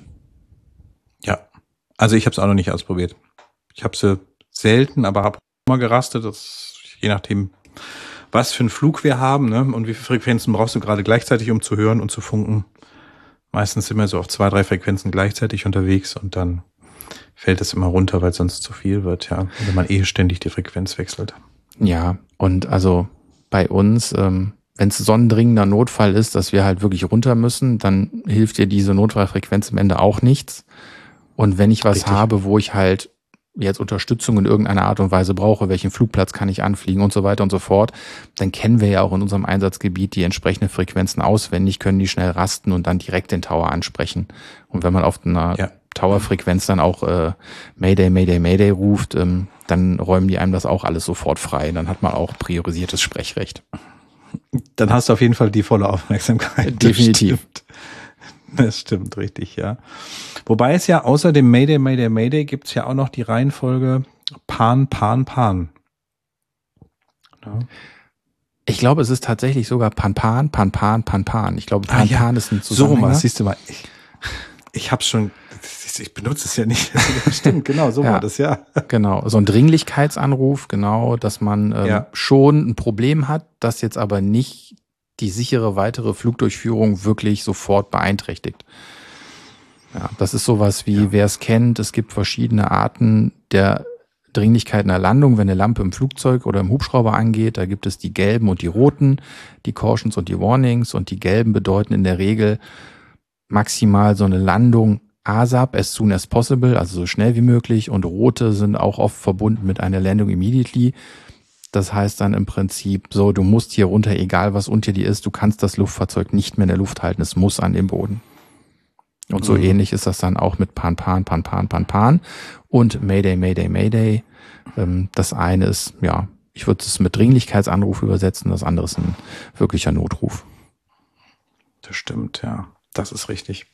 Ja. Also ich habe es auch noch nicht ausprobiert. Ich habe sie selten, aber habe mal gerastet. Das je nachdem, was für einen Flug wir haben, ne, und wie viele Frequenzen brauchst du gerade gleichzeitig, um zu hören und zu funken. Meistens sind wir so auf zwei, drei Frequenzen gleichzeitig unterwegs und dann fällt es immer runter, weil es sonst zu viel wird, ja, wenn man eh ständig die Frequenz wechselt. Ja, und also bei uns, ähm, wenn es so ein dringender Notfall ist, dass wir halt wirklich runter müssen, dann hilft dir diese Notfallfrequenz am Ende auch nichts. Und wenn ich was Richtig. habe, wo ich halt jetzt Unterstützung in irgendeiner Art und Weise brauche, welchen Flugplatz kann ich anfliegen und so weiter und so fort, dann kennen wir ja auch in unserem Einsatzgebiet die entsprechenden Frequenzen auswendig, können die schnell rasten und dann direkt den Tower ansprechen. Und wenn man auf einer Ja. Tower-Frequenz dann auch äh, Mayday, Mayday, Mayday ruft, ähm, dann räumen die einem das auch alles sofort frei. Dann hat man auch priorisiertes Sprechrecht. Dann hast du auf jeden Fall die volle Aufmerksamkeit. Definitiv. Das stimmt, das stimmt richtig, ja. Wobei es ja außer dem Mayday, Mayday, Mayday gibt es ja auch noch die Reihenfolge Pan, Pan, Pan. Ja. Ich glaube, es ist tatsächlich sogar Panpan, Panpan, Panpan. Ich glaube, Panpan ah, ja. ist ein Zusammenhänger. So, siehst du mal. Ich, ich hab's schon, ich benutze es ja nicht. Stimmt, genau, so ja. war das, ja. Genau, so ein Dringlichkeitsanruf, genau, dass man ähm, ja. schon ein Problem hat, das jetzt aber nicht die sichere weitere Flugdurchführung wirklich sofort beeinträchtigt. Ja, das ist sowas wie, ja. wer es kennt, es gibt verschiedene Arten der Dringlichkeit einer Landung, wenn eine Lampe im Flugzeug oder im Hubschrauber angeht, da gibt es die gelben und die roten, die Cautions und die Warnings, und die gelben bedeuten in der Regel maximal so eine Landung ASAP, as soon as possible, also so schnell wie möglich, und rote sind auch oft verbunden mit einer Landung immediately. Das heißt dann im Prinzip so, du musst hier runter, egal was unter dir ist, du kannst das Luftfahrzeug nicht mehr in der Luft halten, es muss an den Boden. Und so mhm. ähnlich ist das dann auch mit Pan, Pan, Pan, Pan, Pan, Pan und Mayday, Mayday, Mayday. Das eine ist, ja, ich würde es mit Dringlichkeitsanruf übersetzen, das andere ist ein wirklicher Notruf. Das stimmt, ja. Das ist richtig.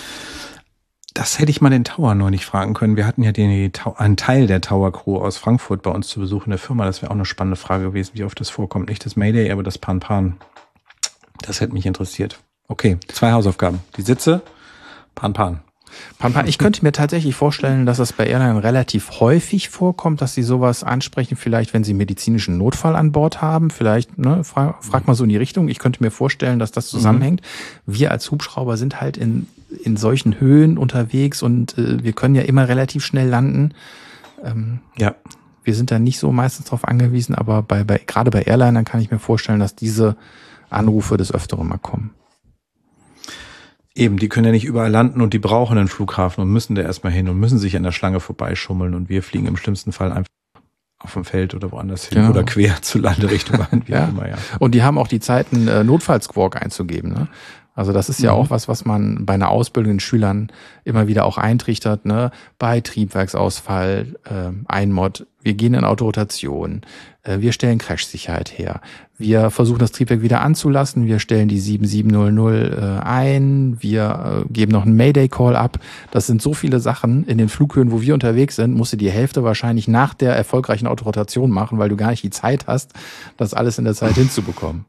Das hätte ich mal den Tower noch nicht fragen können. Wir hatten ja den, einen Teil der Tower Crew aus Frankfurt bei uns zu Besuch in der Firma. Das wäre auch eine spannende Frage gewesen, wie oft das vorkommt. Nicht das Mayday, aber das Pan, Pan. Das hätte mich interessiert. Okay, zwei Hausaufgaben. Die Sitze, Pan, Pan. Pan, Pan. Ich könnte mir tatsächlich vorstellen, dass es bei Airline relativ häufig vorkommt, dass sie sowas ansprechen, vielleicht wenn sie medizinischen Notfall an Bord haben, vielleicht, ne, frag, frag mal so in die Richtung. Ich könnte mir vorstellen, dass das zusammenhängt. Mhm. Wir als Hubschrauber sind halt in, in solchen Höhen unterwegs und äh, wir können ja immer relativ schnell landen. Ähm, ja. Wir sind da nicht so meistens drauf angewiesen, aber bei, bei, gerade bei Airlinern kann ich mir vorstellen, dass diese Anrufe des Öfteren mal kommen. Eben, die können ja nicht überall landen und die brauchen einen Flughafen und müssen da erstmal hin und müssen sich an der Schlange vorbeischummeln, und wir fliegen im schlimmsten Fall einfach auf dem Feld oder woanders hin, genau, oder quer zur Landerichtung ein, wie ja. auch immer, ja. Und die haben auch die Zeit, einen äh, Notfallsquawk einzugeben, ne? Also das ist ja mhm. auch was, was man bei einer Ausbildung den Schülern immer wieder auch eintrichtert, ne? Bei Triebwerksausfall, äh, Einmod, wir gehen in Autorotation, äh, wir stellen Crashsicherheit her, wir versuchen das Triebwerk wieder anzulassen, wir stellen die sieben sieben null null äh, ein, wir äh, geben noch einen Mayday-Call ab. Das sind so viele Sachen in den Flughöhen, wo wir unterwegs sind, musst du die Hälfte wahrscheinlich nach der erfolgreichen Autorotation machen, weil du gar nicht die Zeit hast, das alles in der Zeit hinzubekommen.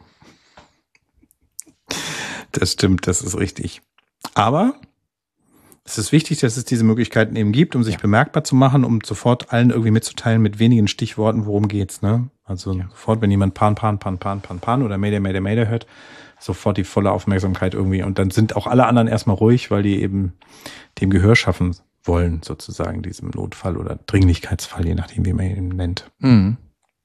Das stimmt, das ist richtig. Aber es ist wichtig, dass es diese Möglichkeiten eben gibt, um sich ja. bemerkbar zu machen, um sofort allen irgendwie mitzuteilen mit wenigen Stichworten, worum geht's, ne? Also ja. sofort, wenn jemand Pan, Pan, Pan, Pan, Pan, Pan oder Mayday, Mayday, Mayday hört, sofort die volle Aufmerksamkeit irgendwie. Und dann sind auch alle anderen erstmal ruhig, weil die eben dem Gehör schaffen wollen, sozusagen, diesem Notfall oder Dringlichkeitsfall, je nachdem, wie man ihn nennt. Mhm.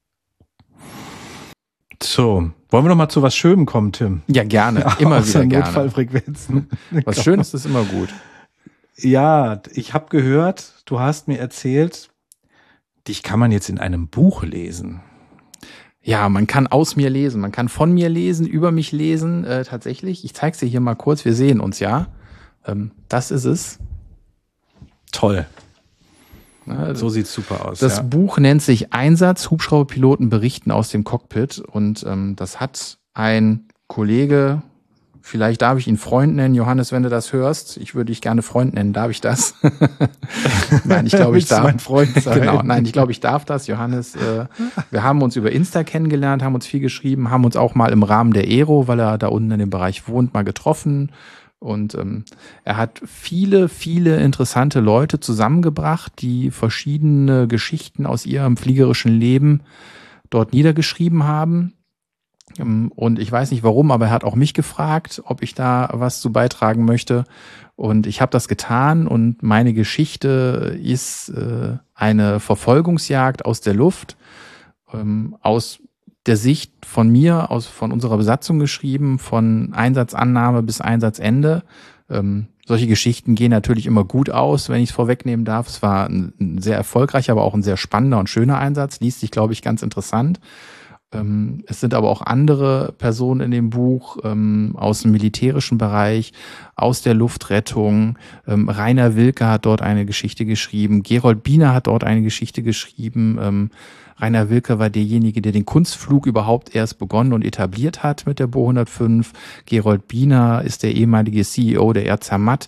So, wollen wir noch mal zu was Schönem kommen, Tim? Ja, gerne. Immer Außer wieder gerne. Notfallfrequenzen. Was Schönes ist immer gut. Ja, ich habe gehört, du hast mir erzählt, dich kann man jetzt in einem Buch lesen. Ja, man kann aus mir lesen, man kann von mir lesen, über mich lesen, äh, tatsächlich. Ich zeig's dir hier mal kurz, wir sehen uns, ja. Ähm, das ist es. Toll. Na, so sieht's super aus. Das ja. Buch nennt sich Einsatz, Hubschrauberpiloten berichten aus dem Cockpit, und ähm, das hat ein Kollege, vielleicht darf ich ihn Freund nennen, Johannes, wenn du das hörst. Ich würde dich gerne Freund nennen, darf ich das? Nein, ich glaube, ich darf. Mein Freund sein? Genau, nein, ich glaube, ich darf das, Johannes. Äh, wir haben uns über Insta kennengelernt, haben uns viel geschrieben, haben uns auch mal im Rahmen der Aero, weil er da unten in dem Bereich wohnt, mal getroffen. Und ähm, er hat viele, viele interessante Leute zusammengebracht, die verschiedene Geschichten aus ihrem fliegerischen Leben dort niedergeschrieben haben. Und ich weiß nicht warum, aber er hat auch mich gefragt, ob ich da was zu beitragen möchte. Und ich habe das getan, und meine Geschichte ist äh, eine Verfolgungsjagd aus der Luft, ähm, aus der Sicht von mir, aus von unserer Besatzung geschrieben, von Einsatzannahme bis Einsatzende. Ähm, solche Geschichten gehen natürlich immer gut aus, wenn ich es vorwegnehmen darf. Es war ein, ein sehr erfolgreicher, aber auch ein sehr spannender und schöner Einsatz. Liest sich, glaube ich, ganz interessant. Ähm, es sind aber auch andere Personen in dem Buch ähm, aus dem militärischen Bereich, aus der Luftrettung. Ähm, Rainer Wilke hat dort eine Geschichte geschrieben. Gerold Biener hat dort eine Geschichte geschrieben. Ähm, Rainer Wilke war derjenige, der den Kunstflug überhaupt erst begonnen und etabliert hat mit der Bo hundertfünf. Gerold Biener ist der ehemalige C E O der Air Zermatt,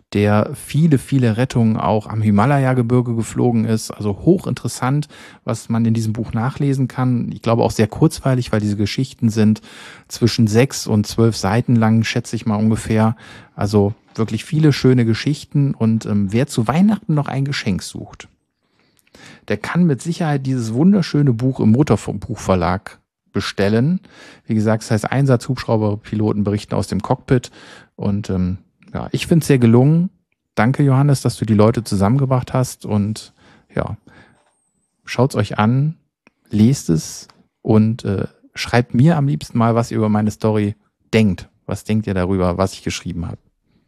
der viele, viele Rettungen auch am Himalaya-Gebirge geflogen ist. Also hochinteressant, was man in diesem Buch nachlesen kann. Ich glaube auch sehr kurzweilig, weil diese Geschichten sind zwischen sechs und zwölf Seiten lang, schätze ich mal ungefähr. Also wirklich viele schöne Geschichten. Und ähm, wer zu Weihnachten noch ein Geschenk sucht, der kann mit Sicherheit dieses wunderschöne Buch im Motorbuchverlag bestellen. Wie gesagt, es heißt Einsatzhubschrauberpiloten berichten aus dem Cockpit. Und ähm, ja, ich finde es sehr gelungen. Danke, Johannes, dass du die Leute zusammengebracht hast. Und ja, schaut's euch an, lest es und äh, schreibt mir am liebsten mal, was ihr über meine Story denkt. Was denkt ihr darüber, was ich geschrieben habe?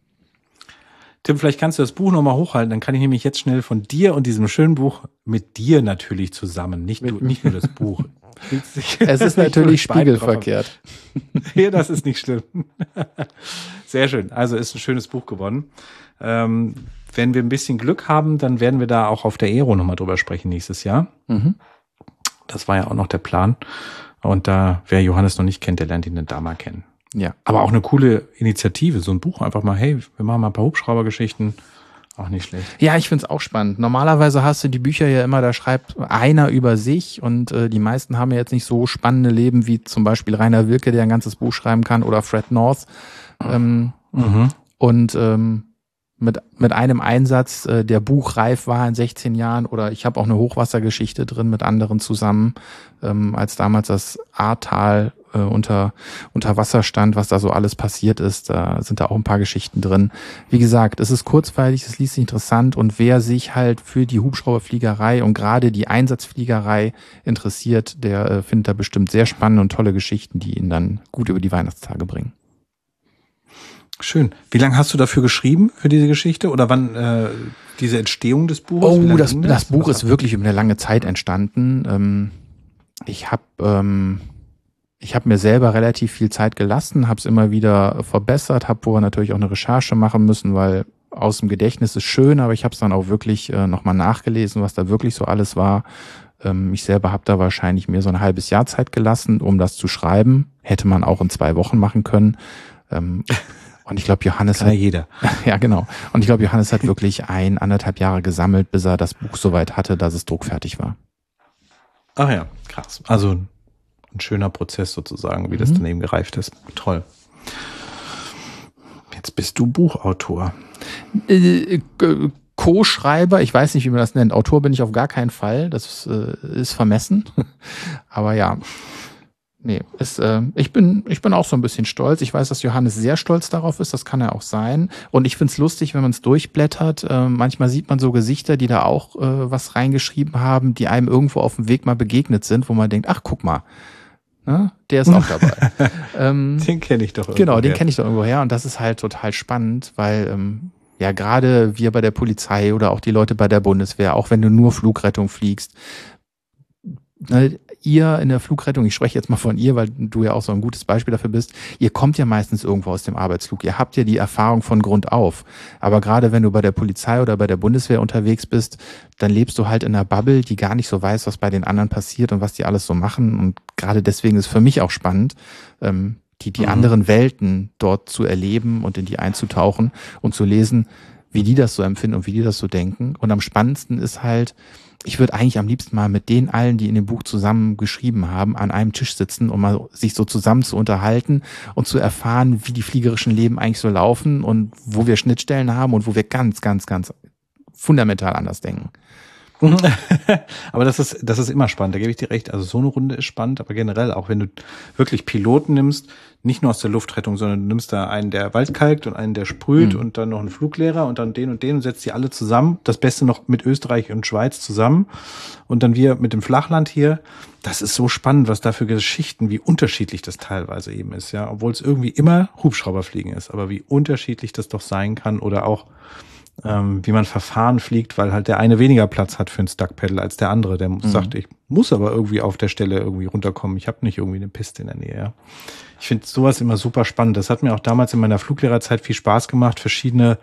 Tim, vielleicht kannst du das Buch nochmal hochhalten, dann kann ich nämlich jetzt schnell von dir und diesem schönen Buch mit dir natürlich zusammen, nicht, du, nicht nur das Buch. Es ist natürlich spiegelverkehrt. Ja, das ist nicht schlimm. Sehr schön. Also ist ein schönes Buch geworden. Ähm, wenn wir ein bisschen Glück haben, dann werden wir da auch auf der Aero nochmal drüber sprechen nächstes Jahr. Mhm. Das war ja auch noch der Plan. Und da, wer Johannes noch nicht kennt, der lernt ihn dann da mal kennen. Ja. Aber auch eine coole Initiative, so ein Buch einfach mal, hey, wir machen mal ein paar Hubschraubergeschichten. Auch nicht schlecht. Ja, ich find's auch spannend. Normalerweise hast du die Bücher ja immer, da schreibt einer über sich und äh, die meisten haben ja jetzt nicht so spannende Leben wie zum Beispiel Rainer Wilke, der ein ganzes Buch schreiben kann, oder Fred North. Ähm, mhm. Und ähm, mit mit einem Einsatz, äh, der buchreif war in sechzehn Jahren, oder ich habe auch eine Hochwassergeschichte drin mit anderen zusammen, ähm, als damals das Ahrtal äh, unter unter Wasser stand, was da so alles passiert ist. Da sind da auch ein paar Geschichten drin. Wie gesagt, es ist kurzweilig, es liest sich interessant, und wer sich halt für die Hubschrauberfliegerei und gerade die Einsatzfliegerei interessiert, der äh, findet da bestimmt sehr spannende und tolle Geschichten, die ihn dann gut über die Weihnachtstage bringen. Schön. Wie lange hast du dafür geschrieben, für diese Geschichte? Oder wann äh, diese Entstehung des Buches? Oh, das, das? das Buch ist wirklich über eine lange Zeit entstanden. Ähm, ich habe ähm, ich hab mir selber relativ viel Zeit gelassen, habe es immer wieder verbessert, habe vorher natürlich auch eine Recherche machen müssen, weil aus dem Gedächtnis ist schön, aber ich habe es dann auch wirklich äh, nochmal nachgelesen, was da wirklich so alles war. Ähm, ich selber habe da wahrscheinlich mir so ein halbes Jahr Zeit gelassen, um das zu schreiben. Hätte man auch in zwei Wochen machen können. Ähm, Und ich glaube, Johannes Kann hat, ja jeder. Ja, genau. Und ich glaube, Johannes hat wirklich ein, anderthalb Jahre gesammelt, bis er das Buch so weit hatte, dass es druckfertig war. Ach ja, krass. Also ein schöner Prozess sozusagen, wie mhm. das dann eben gereift ist. Toll. Jetzt bist du Buchautor. Äh, Co-Schreiber, ich weiß nicht, wie man das nennt. Autor bin ich auf gar keinen Fall. Das äh, ist vermessen. Aber ja. Nee, ist, äh, ich bin ich bin auch so ein bisschen stolz. Ich weiß, dass Johannes sehr stolz darauf ist, das kann er auch sein. Und ich find's lustig, wenn man es durchblättert. Äh, manchmal sieht man so Gesichter, die da auch äh, was reingeschrieben haben, die einem irgendwo auf dem Weg mal begegnet sind, wo man denkt, ach, guck mal, ne? Der ist auch dabei. ähm, den kenne ich doch irgendwo Genau, den her. kenne ich doch irgendwo her. Und das ist halt total spannend, weil ähm, ja gerade wir bei der Polizei oder auch die Leute bei der Bundeswehr, auch wenn du nur Flugrettung fliegst, ne, ihr in der Flugrettung, ich spreche jetzt mal von ihr, weil du ja auch so ein gutes Beispiel dafür bist, ihr kommt ja meistens irgendwo aus dem Arbeitsflug. Ihr habt ja die Erfahrung von Grund auf. Aber gerade wenn du bei der Polizei oder bei der Bundeswehr unterwegs bist, dann lebst du halt in einer Bubble, die gar nicht so weiß, was bei den anderen passiert und was die alles so machen. Und gerade deswegen ist für mich auch spannend, ähm, die, die mhm. anderen Welten dort zu erleben und in die einzutauchen und zu lesen, wie die das so empfinden und wie die das so denken. Und am spannendsten ist halt, ich würde eigentlich am liebsten mal mit den allen, die in dem Buch zusammen geschrieben haben, an einem Tisch sitzen, um mal sich so zusammen zu unterhalten und zu erfahren, wie die fliegerischen Leben eigentlich so laufen und wo wir Schnittstellen haben und wo wir ganz, ganz, ganz fundamental anders denken. Aber das ist, das ist immer spannend, da gebe ich dir recht. Also so eine Runde ist spannend, aber generell auch, wenn du wirklich Piloten nimmst, nicht nur aus der Luftrettung, sondern du nimmst da einen, der waldkalkt und einen, der sprüht mhm. und dann noch einen Fluglehrer und dann den und den und setzt die alle zusammen. Das Beste noch mit Österreich und Schweiz zusammen und dann wir mit dem Flachland hier. Das ist so spannend, was da für Geschichten, wie unterschiedlich das teilweise eben ist, ja. Obwohl es irgendwie immer Hubschrauberfliegen ist, aber wie unterschiedlich das doch sein kann oder auch Ähm, wie man Verfahren fliegt, weil halt der eine weniger Platz hat für ein Stuck-Pedal als der andere. Der mhm. sagt, ich muss aber irgendwie auf der Stelle irgendwie runterkommen. Ich habe nicht irgendwie eine Piste in der Nähe. Ja. Ich finde sowas immer super spannend. Das hat mir auch damals in meiner Fluglehrerzeit viel Spaß gemacht, verschiedene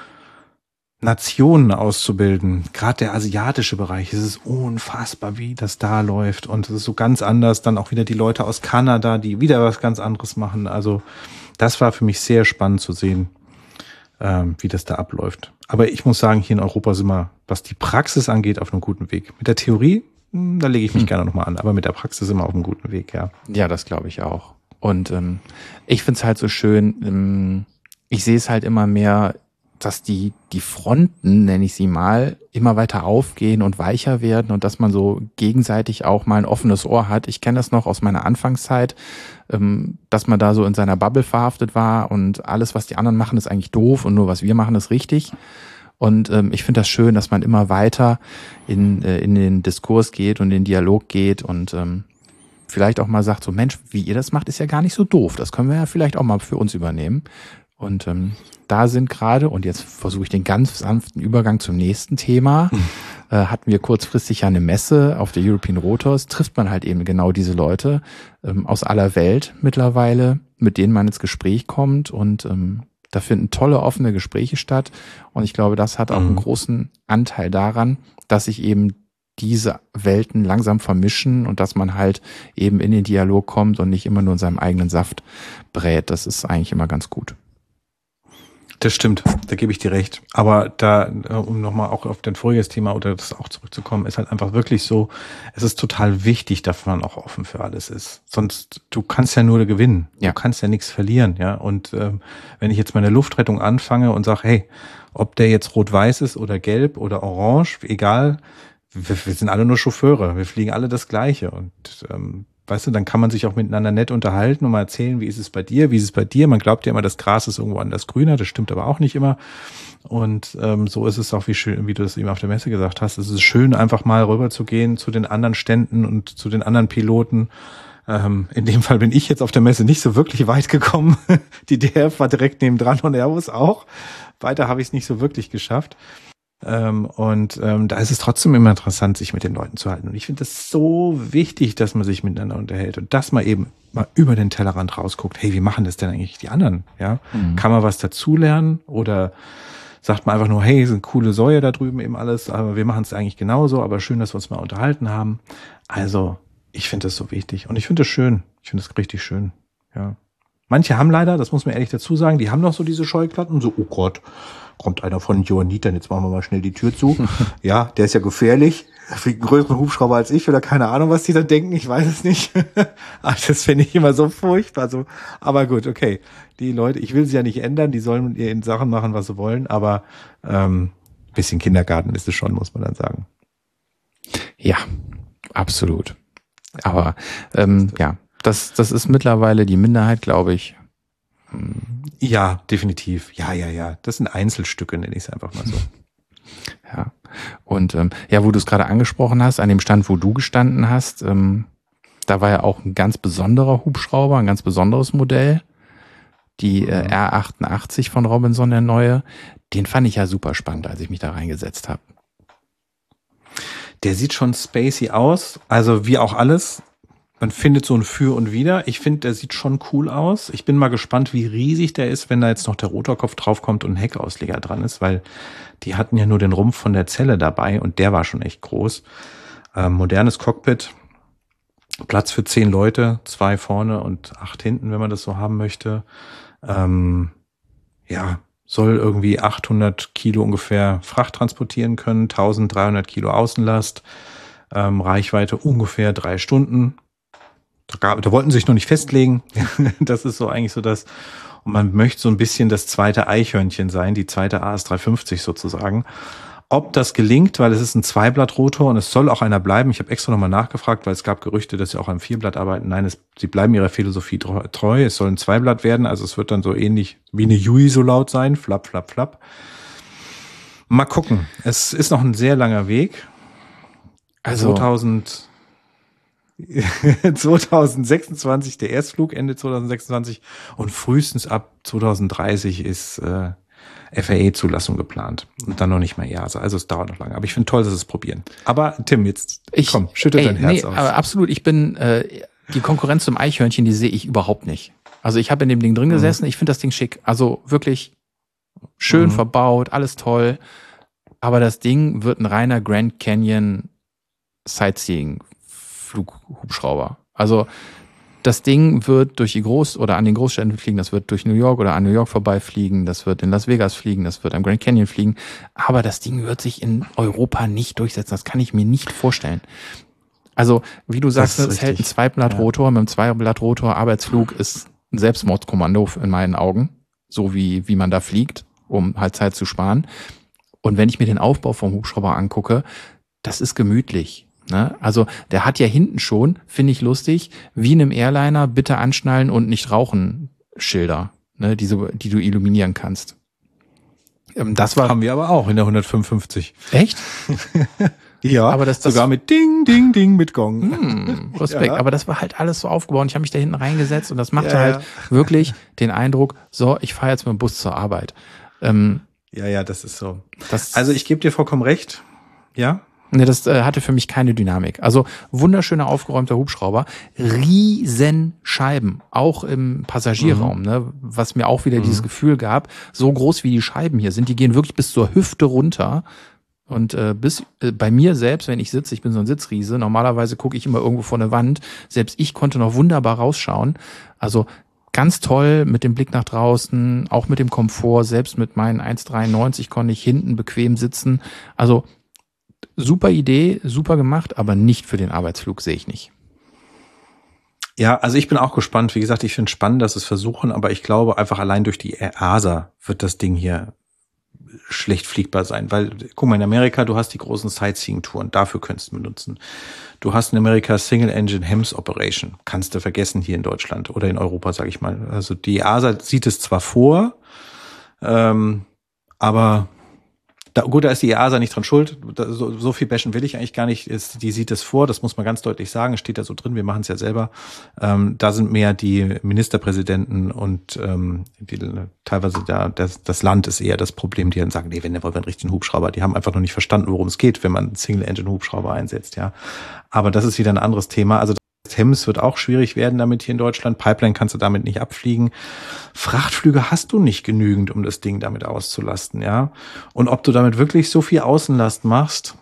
Nationen auszubilden. Gerade der asiatische Bereich, es ist unfassbar, wie das da läuft. Und es ist so ganz anders. Dann auch wieder die Leute aus Kanada, die wieder was ganz anderes machen. Also das war für mich sehr spannend zu sehen. ähm, wie das da abläuft. Aber ich muss sagen, hier in Europa sind wir, was die Praxis angeht, auf einem guten Weg. Mit der Theorie, mh, da lege ich mich hm. gerne nochmal an, aber mit der Praxis sind wir auf einem guten Weg, ja. Ja, das glaube ich auch. Und ähm, ich finde es halt so schön, ähm, ich sehe es halt immer mehr, dass die die Fronten, nenne ich sie mal, immer weiter aufgehen und weicher werden und dass man so gegenseitig auch mal ein offenes Ohr hat. Ich kenne das noch aus meiner Anfangszeit, ähm, dass man da so in seiner Bubble verhaftet war und alles, was die anderen machen, ist eigentlich doof und nur was wir machen, ist richtig. Und ähm, ich finde das schön, dass man immer weiter in äh, in den Diskurs geht und in den Dialog geht und ähm, vielleicht auch mal sagt, so Mensch, wie ihr das macht, ist ja gar nicht so doof. Das können wir ja vielleicht auch mal für uns übernehmen. Und ähm, da sind gerade, und jetzt versuche ich den ganz sanften Übergang zum nächsten Thema, mhm. äh, hatten wir kurzfristig ja eine Messe auf der European Rotors, trifft man halt eben genau diese Leute ähm, aus aller Welt mittlerweile, mit denen man ins Gespräch kommt und ähm, da finden tolle offene Gespräche statt und ich glaube, das hat auch mhm. einen großen Anteil daran, dass sich eben diese Welten langsam vermischen und dass man halt eben in den Dialog kommt und nicht immer nur in seinem eigenen Saft brät. Das ist eigentlich immer ganz gut. Das stimmt, da gebe ich dir recht. Aber da, um nochmal auch auf dein voriges Thema oder das auch zurückzukommen, ist halt einfach wirklich so, es ist total wichtig, dass man auch offen für alles ist. Sonst, du kannst ja nur gewinnen. Ja. Du kannst ja nichts verlieren, ja. Und ähm, wenn ich jetzt meine Luftrettung anfange und sage, hey, ob der jetzt rot-weiß ist oder gelb oder orange, egal, wir, wir sind alle nur Chauffeure, wir fliegen alle das Gleiche. Und ähm, weißt du, dann kann man sich auch miteinander nett unterhalten und mal erzählen, wie ist es bei dir, wie ist es bei dir. Man glaubt ja immer, das Gras ist irgendwo anders grüner, das stimmt aber auch nicht immer. Und ähm, so ist es auch, wie schön, wie du das eben auf der Messe gesagt hast. Es ist schön, einfach mal rüber zu gehen zu den anderen Ständen und zu den anderen Piloten. Ähm, in dem Fall bin ich jetzt auf der Messe nicht so wirklich weit gekommen. Die D F war direkt nebendran und Airbus auch. Weiter habe ich es nicht so wirklich geschafft. Ähm, und ähm, da ist es trotzdem immer interessant, sich mit den Leuten zu halten. Und ich finde das so wichtig, dass man sich miteinander unterhält und dass man eben mal über den Tellerrand rausguckt. Hey, wie machen das denn eigentlich die anderen? Ja, mhm. Kann man was dazulernen oder sagt man einfach nur, hey, sind coole Säue da drüben eben alles, aber wir machen es eigentlich genauso. Aber schön, dass wir uns mal unterhalten haben. Also ich finde das so wichtig und ich finde das schön. Ich finde das richtig schön. Ja. Manche haben leider, das muss man ehrlich dazu sagen, die haben noch so diese Scheuklappen, so, oh Gott, kommt einer von den Johannitern, jetzt machen wir mal schnell die Tür zu. Ja, der ist ja gefährlich, der fliegt einen größeren Hubschrauber als ich oder keine Ahnung, was die da denken, ich weiß es nicht. Das finde ich immer so furchtbar. So. Aber gut, okay, die Leute, ich will sie ja nicht ändern, die sollen mit ihren Sachen machen, was sie wollen, aber ähm, ein bisschen Kindergarten ist es schon, muss man dann sagen. Ja, absolut. Aber ähm, ja, das, das ist mittlerweile die Minderheit, glaube ich. Ja, definitiv. Ja, ja, ja. Das sind Einzelstücke, nenne ich es einfach mal so. Ja. Und ähm, ja, wo du es gerade angesprochen hast, an dem Stand, wo du gestanden hast, ähm, da war ja auch ein ganz besonderer Hubschrauber, ein ganz besonderes Modell. Die äh, R achtundachtzig von Robinson, der neue. Den fand ich ja super spannend, als ich mich da reingesetzt habe. Der sieht schon spacey aus, also wie auch alles. Man findet so ein Für und Wider. Ich finde, der sieht schon cool aus. Ich bin mal gespannt, wie riesig der ist, wenn da jetzt noch der Rotorkopf draufkommt und ein Heckausleger dran ist, weil die hatten ja nur den Rumpf von der Zelle dabei und der war schon echt groß. Ähm, modernes Cockpit, Platz für zehn Leute, zwei vorne und acht hinten, wenn man das so haben möchte. Ähm, ja, soll irgendwie achthundert Kilo ungefähr Fracht transportieren können, dreizehnhundert Kilo Außenlast, ähm, Reichweite ungefähr drei Stunden. Da, gab, da wollten sie sich noch nicht festlegen. Das ist so eigentlich so das. Und man möchte so ein bisschen das zweite Eichhörnchen sein, die zweite A S dreihundertfünfzig sozusagen. Ob das gelingt, weil es ist ein Zweiblattrotor und es soll auch einer bleiben. Ich habe extra nochmal nachgefragt, weil es gab Gerüchte, dass sie auch am Vierblatt arbeiten. Nein, es, sie bleiben ihrer Philosophie treu. Es soll ein Zweiblatt werden, also es wird dann so ähnlich wie eine Yui so laut sein. Flap, flap, flap. Mal gucken. Es ist noch ein sehr langer Weg. Also zweitausend zweitausendsechsundzwanzig der Erstflug, Ende zweitausendsechsundzwanzig und frühestens ab zweitausenddreißig ist äh, F A A-Zulassung geplant und dann noch nicht mal E A S A. Also es dauert noch lange. Aber ich finde toll, dass sie es probieren. Aber Tim, jetzt ich, komm, schüttet dein Herz nee, aus. Aber absolut, ich bin äh, die Konkurrenz zum Eichhörnchen, die sehe ich überhaupt nicht. Also ich habe in dem Ding drin gesessen, mhm. ich finde das Ding schick. Also wirklich schön mhm. verbaut, alles toll. Aber das Ding wird ein reiner Grand Canyon Sightseeing Flughubschrauber. Also das Ding wird durch die Groß- oder an den Großstädten fliegen, das wird durch New York oder an New York vorbeifliegen, das wird in Las Vegas fliegen, das wird am Grand Canyon fliegen, aber das Ding wird sich in Europa nicht durchsetzen, das kann ich mir nicht vorstellen. Also, wie du sagst, es hält ein Zweiblattrotor, ja. Mit einem Zweiblattrotor Arbeitsflug ist ein Selbstmordkommando in meinen Augen, so wie, wie man da fliegt, um halt Zeit zu sparen. Und wenn ich mir den Aufbau vom Hubschrauber angucke, das ist gemütlich. Ne? Also der hat ja hinten schon, finde ich lustig, wie in einem Airliner, bitte anschnallen und nicht rauchen Schilder, ne? die, so, die du illuminieren kannst. Ähm, das war, haben wir aber auch in der hundertfünfundfünfzig. Echt? Ja, aber das, das sogar mit Ding, Ding, Ding mit Gong. Hm, Respekt, ja. Aber das war halt alles so aufgebaut. Ich habe mich da hinten reingesetzt und das machte ja, halt ja. wirklich den Eindruck, so, ich fahre jetzt mit dem Bus zur Arbeit. Ähm, ja, ja, das ist so. Das, also ich gebe dir vollkommen recht, ja. Ne, das äh, hatte für mich keine Dynamik. Also wunderschöner aufgeräumter Hubschrauber, riesen Scheiben, auch im Passagierraum, mhm. ne, was mir auch wieder mhm. dieses Gefühl gab, so groß wie die Scheiben hier sind, die gehen wirklich bis zur Hüfte runter. Und äh, bis äh, bei mir selbst, wenn ich sitze, ich bin so ein Sitzriese, normalerweise gucke ich immer irgendwo vor eine Wand, selbst ich konnte noch wunderbar rausschauen. Also ganz toll mit dem Blick nach draußen, auch mit dem Komfort, selbst mit meinen eins Komma dreiundneunzig konnte ich hinten bequem sitzen. Also super Idee, super gemacht, aber nicht für den Arbeitsflug, sehe ich nicht. Ja, also ich bin auch gespannt. Wie gesagt, ich finde es spannend, dass sie es versuchen, aber ich glaube einfach allein durch die E A S A wird das Ding hier schlecht fliegbar sein, weil, guck mal, in Amerika, du hast die großen Sightseeing-Touren, dafür könntest du benutzen. Du hast in Amerika Single-Engine H E M S Operation, kannst du vergessen hier in Deutschland oder in Europa, sage ich mal. Also die E A S A sieht es zwar vor, ähm, aber da, gut, da ist die E A S A nicht dran schuld, da, so, so viel bashen will ich eigentlich gar nicht, ist, die sieht es vor, das muss man ganz deutlich sagen, es steht da so drin, wir machen es ja selber. Ähm, da sind mehr die Ministerpräsidenten und ähm, die, teilweise da, das, das Land ist eher das Problem, die dann sagen, nee, wenn, dann wollen wir einen richtigen Hubschrauber. Die haben einfach noch nicht verstanden, worum es geht, wenn man einen Single-Engine-Hubschrauber einsetzt, ja. Aber das ist wieder ein anderes Thema. Also H E M S wird auch schwierig werden damit hier in Deutschland. Pipeline kannst du damit nicht abfliegen. Frachtflüge hast du nicht genügend, um das Ding damit auszulasten, ja. Und ob du damit wirklich so viel Außenlast machst,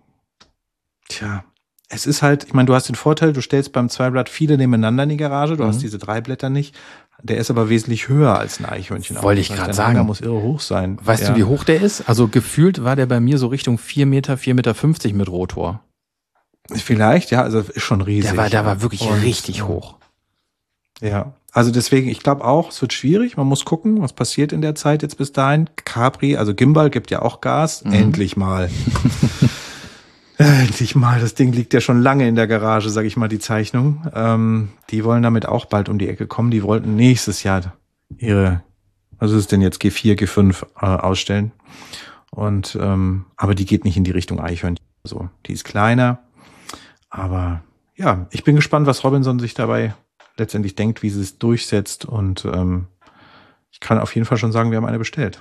tja, es ist halt, ich meine, du hast den Vorteil, du stellst beim Zweiblatt viele nebeneinander in die Garage, du mhm. hast diese drei Blätter nicht. Der ist aber wesentlich höher als ein Eichhörnchen. Wollte ich gerade sagen. Der muss irre hoch sein. Weißt ja. du, wie hoch der ist? Also gefühlt war der bei mir so Richtung vier Meter, vier Meter fünfzig mit Rotor. Vielleicht, ja, also ist schon riesig. Der war, der war wirklich und, richtig hoch. Ja, also deswegen, ich glaube auch, es wird schwierig. Man muss gucken, was passiert in der Zeit jetzt bis dahin. Capri, also Gimbal gibt ja auch Gas. Mhm. Endlich mal. Endlich mal. Das Ding liegt ja schon lange in der Garage, sage ich mal, die Zeichnung. Ähm, die wollen damit auch bald um die Ecke kommen. Die wollten nächstes Jahr ihre, was ist denn jetzt, G vier, G fünf äh, ausstellen. Und ähm, aber die geht nicht in die Richtung Eichhörnchen. So, die ist kleiner. Aber ja, ich bin gespannt, was Robinson sich dabei letztendlich denkt, wie sie es durchsetzt. Und ähm, ich kann auf jeden Fall schon sagen, wir haben eine bestellt.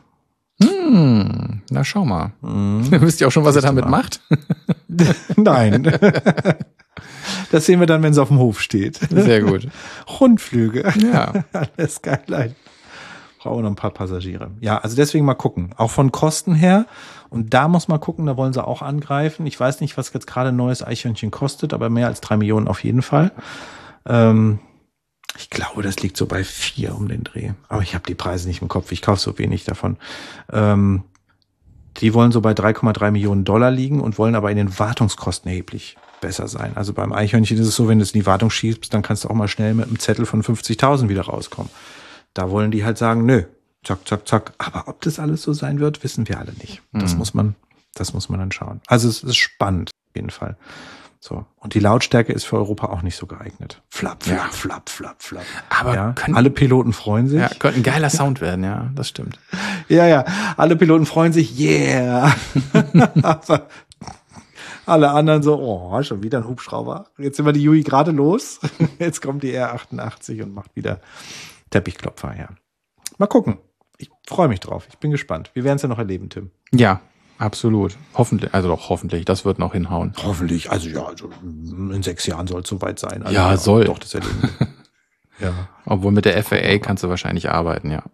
Hm, na schau mal. Hm. Wisst ihr auch schon, was Siehst er damit macht? Nein. Das sehen wir dann, wenn es auf dem Hof steht. Sehr gut. Rundflüge. Ja. Alles geil. Brauchen noch ein paar Passagiere. Ja, also deswegen mal gucken. Auch von Kosten her. Und da muss man gucken, da wollen sie auch angreifen. Ich weiß nicht, was jetzt gerade ein neues Eichhörnchen kostet, aber mehr als drei Millionen auf jeden Fall. Ähm, ich glaube, das liegt so bei vier um den Dreh. Aber ich habe die Preise nicht im Kopf. Ich kaufe so wenig davon. Ähm, die wollen so bei drei Komma drei Millionen Dollar liegen und wollen aber in den Wartungskosten erheblich besser sein. Also beim Eichhörnchen ist es so, wenn du es in die Wartung schiebst, dann kannst du auch mal schnell mit einem Zettel von fünfzigtausend wieder rauskommen. Da wollen die halt sagen, nö, zack, zack, zack. Aber ob das alles so sein wird, wissen wir alle nicht. Das mhm. muss man, das muss man dann schauen. Also es ist spannend, auf jeden Fall. So. Und die Lautstärke ist für Europa auch nicht so geeignet. Flap, flap, ja. flap, flap, flap. Aber ja, können, alle Piloten freuen sich. Ja, könnte ein geiler Sound werden, ja, das stimmt. Ja, ja, alle Piloten freuen sich, yeah. Aber alle anderen so, oh, schon wieder ein Hubschrauber. Jetzt sind wir die Yui gerade los. Jetzt kommt die R achtundachtzig und macht wieder Teppichklopfer her. Mal gucken. Ich freue mich drauf. Ich bin gespannt. Wir werden es ja noch erleben, Tim. Ja, absolut. Hoffentlich, also doch hoffentlich. Das wird noch hinhauen. Hoffentlich. Also ja, also in sechs Jahren soll es soweit sein. Also ja, ja, soll. Doch, das erleben. Ja. Obwohl mit der F A A kannst du wahrscheinlich arbeiten, ja.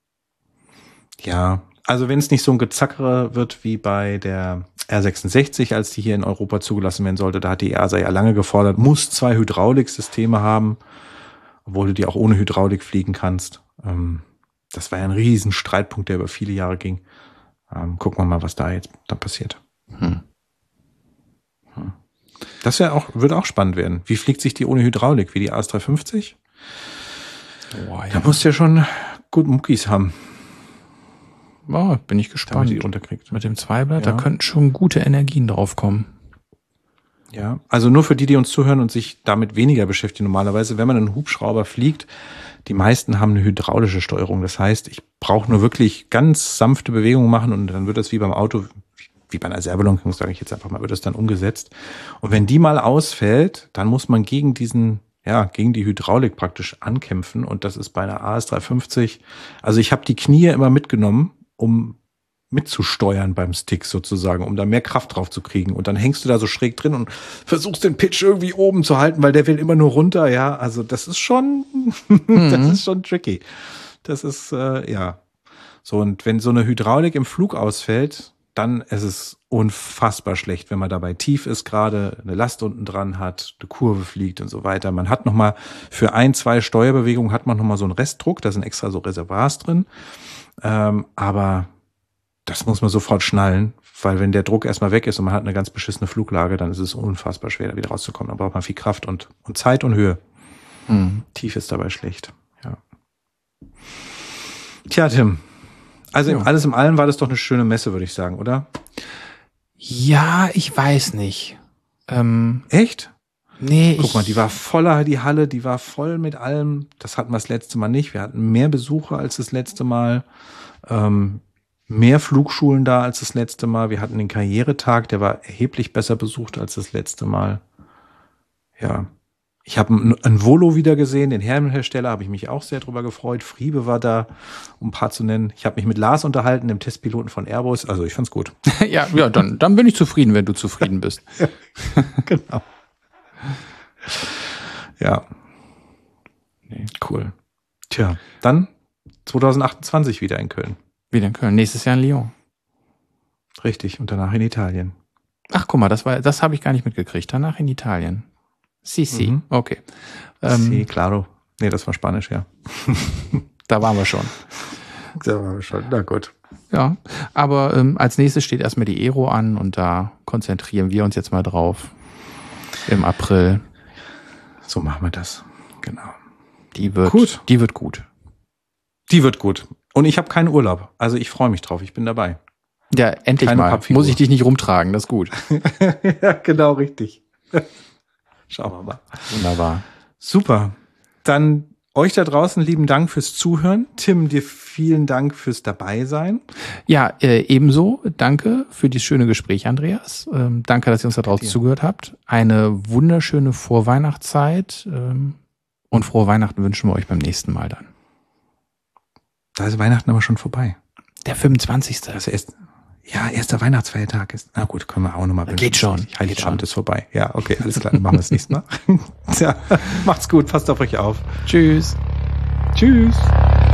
Ja, also wenn es nicht so ein Gezackere wird wie bei der R sechsundsechzig, als die hier in Europa zugelassen werden sollte, da hat die E A S A ja lange gefordert, muss zwei Hydrauliksysteme haben. obwohl du die auch ohne Hydraulik fliegen kannst. Ähm, das war ja ein riesen Streitpunkt, der über viele Jahre ging. Ähm, gucken wir mal, was da jetzt dann passiert. Hm. Hm. Das wär auch, würde auch spannend werden. Wie fliegt sich die ohne Hydraulik? Wie die A S dreihundertfünfzig? Oh, ja. Da musst du ja schon gut Muckis haben. Oh, bin ich gespannt. Die unterkriegt. Mit dem Zweiblatt, ja. Da könnten schon gute Energien drauf kommen. Ja, also nur für die, die uns zuhören und sich damit weniger beschäftigen normalerweise, wenn man einen Hubschrauber fliegt, die meisten haben eine hydraulische Steuerung. Das heißt, ich brauche nur wirklich ganz sanfte Bewegungen machen und dann wird das wie beim Auto, wie bei einer Servolenkung, sage ich jetzt einfach mal, wird das dann umgesetzt. Und wenn die mal ausfällt, dann muss man gegen diesen, ja, gegen die Hydraulik praktisch ankämpfen. Und das ist bei einer A S dreihundertfünfzig. Also ich habe die Knie immer mitgenommen, um mitzusteuern beim Stick sozusagen, um da mehr Kraft drauf zu kriegen. Und dann hängst du da so schräg drin und versuchst den Pitch irgendwie oben zu halten, weil der will immer nur runter. Ja, also das ist schon, mhm. das ist schon tricky. Das ist, äh, ja. So, und wenn so eine Hydraulik im Flug ausfällt, dann ist es unfassbar schlecht, wenn man dabei tief ist, gerade eine Last unten dran hat, eine Kurve fliegt und so weiter. Man hat nochmal für ein, zwei Steuerbewegungen hat man nochmal so einen Restdruck, da sind extra so Reservoirs drin. Ähm, aber das muss man sofort schnallen, weil wenn der Druck erstmal weg ist und man hat eine ganz beschissene Fluglage, dann ist es unfassbar schwer, da wieder rauszukommen. Da braucht man viel Kraft und, und Zeit und Höhe. Mhm. Tief ist dabei schlecht. Ja. Tja, Tim. Also ja. Alles im Allem war das doch eine schöne Messe, würde ich sagen, oder? Ja, ich weiß nicht. Ähm, Echt? Nee, Guck ich, mal, die war voller, die Halle, die war voll mit allem. Das hatten wir das letzte Mal nicht. Wir hatten mehr Besucher als das letzte Mal. Ähm, mehr Flugschulen da als das letzte Mal. Wir hatten den Karrieretag, der war erheblich besser besucht als das letzte Mal. Ja. Ich habe einen Volo wieder gesehen, den Helmhersteller, habe ich mich auch sehr drüber gefreut. Friebe war da, um ein paar zu nennen. Ich habe mich mit Lars unterhalten, dem Testpiloten von Airbus. Also ich fand's gut. ja, ja, dann, dann bin ich zufrieden, wenn du zufrieden bist. Genau. Ja. Nee, cool. Tja, dann zwanzig achtundzwanzig wieder in Köln. Wieder in Köln. Nächstes Jahr in Lyon. Richtig. Und danach in Italien. Ach, guck mal, das war, das habe ich gar nicht mitgekriegt. Danach in Italien. Si, si. Mhm. Okay. Ähm, si, claro. Nee, das war Spanisch, ja. Da waren wir schon. Da waren wir schon. Na gut. Ja, aber ähm, als nächstes steht erstmal die Aero an und da konzentrieren wir uns jetzt mal drauf. Im April. So machen wir das. Genau. Die wird gut. Die wird gut. Die wird gut. Und ich habe keinen Urlaub. Also ich freue mich drauf. Ich bin dabei. Ja, endlich Keine mal. Pappfigur. Muss ich dich nicht rumtragen. Das ist gut. Ja, genau, richtig. Schauen wir mal. Wunderbar. Super. Dann euch da draußen lieben Dank fürs Zuhören. Tim, dir vielen Dank fürs Dabeisein. Ja, äh, ebenso. Danke für dieses schöne Gespräch, Andreas. Ähm, danke, dass ihr uns da draußen zugehört habt. Eine wunderschöne Vorweihnachtszeit. Ähm, und frohe Weihnachten wünschen wir euch beim nächsten Mal dann. Da ist Weihnachten aber schon vorbei. Der fünfundzwanzigste Das erst, ja, erster Weihnachtsfeiertag ist. Na gut, können wir auch nochmal. Geht schon. Heiligabend ist vorbei. Ja, okay, alles klar. Dann machen wir das nächste Mal. Tja, macht's gut. Passt auf euch auf. Tschüss. Tschüss.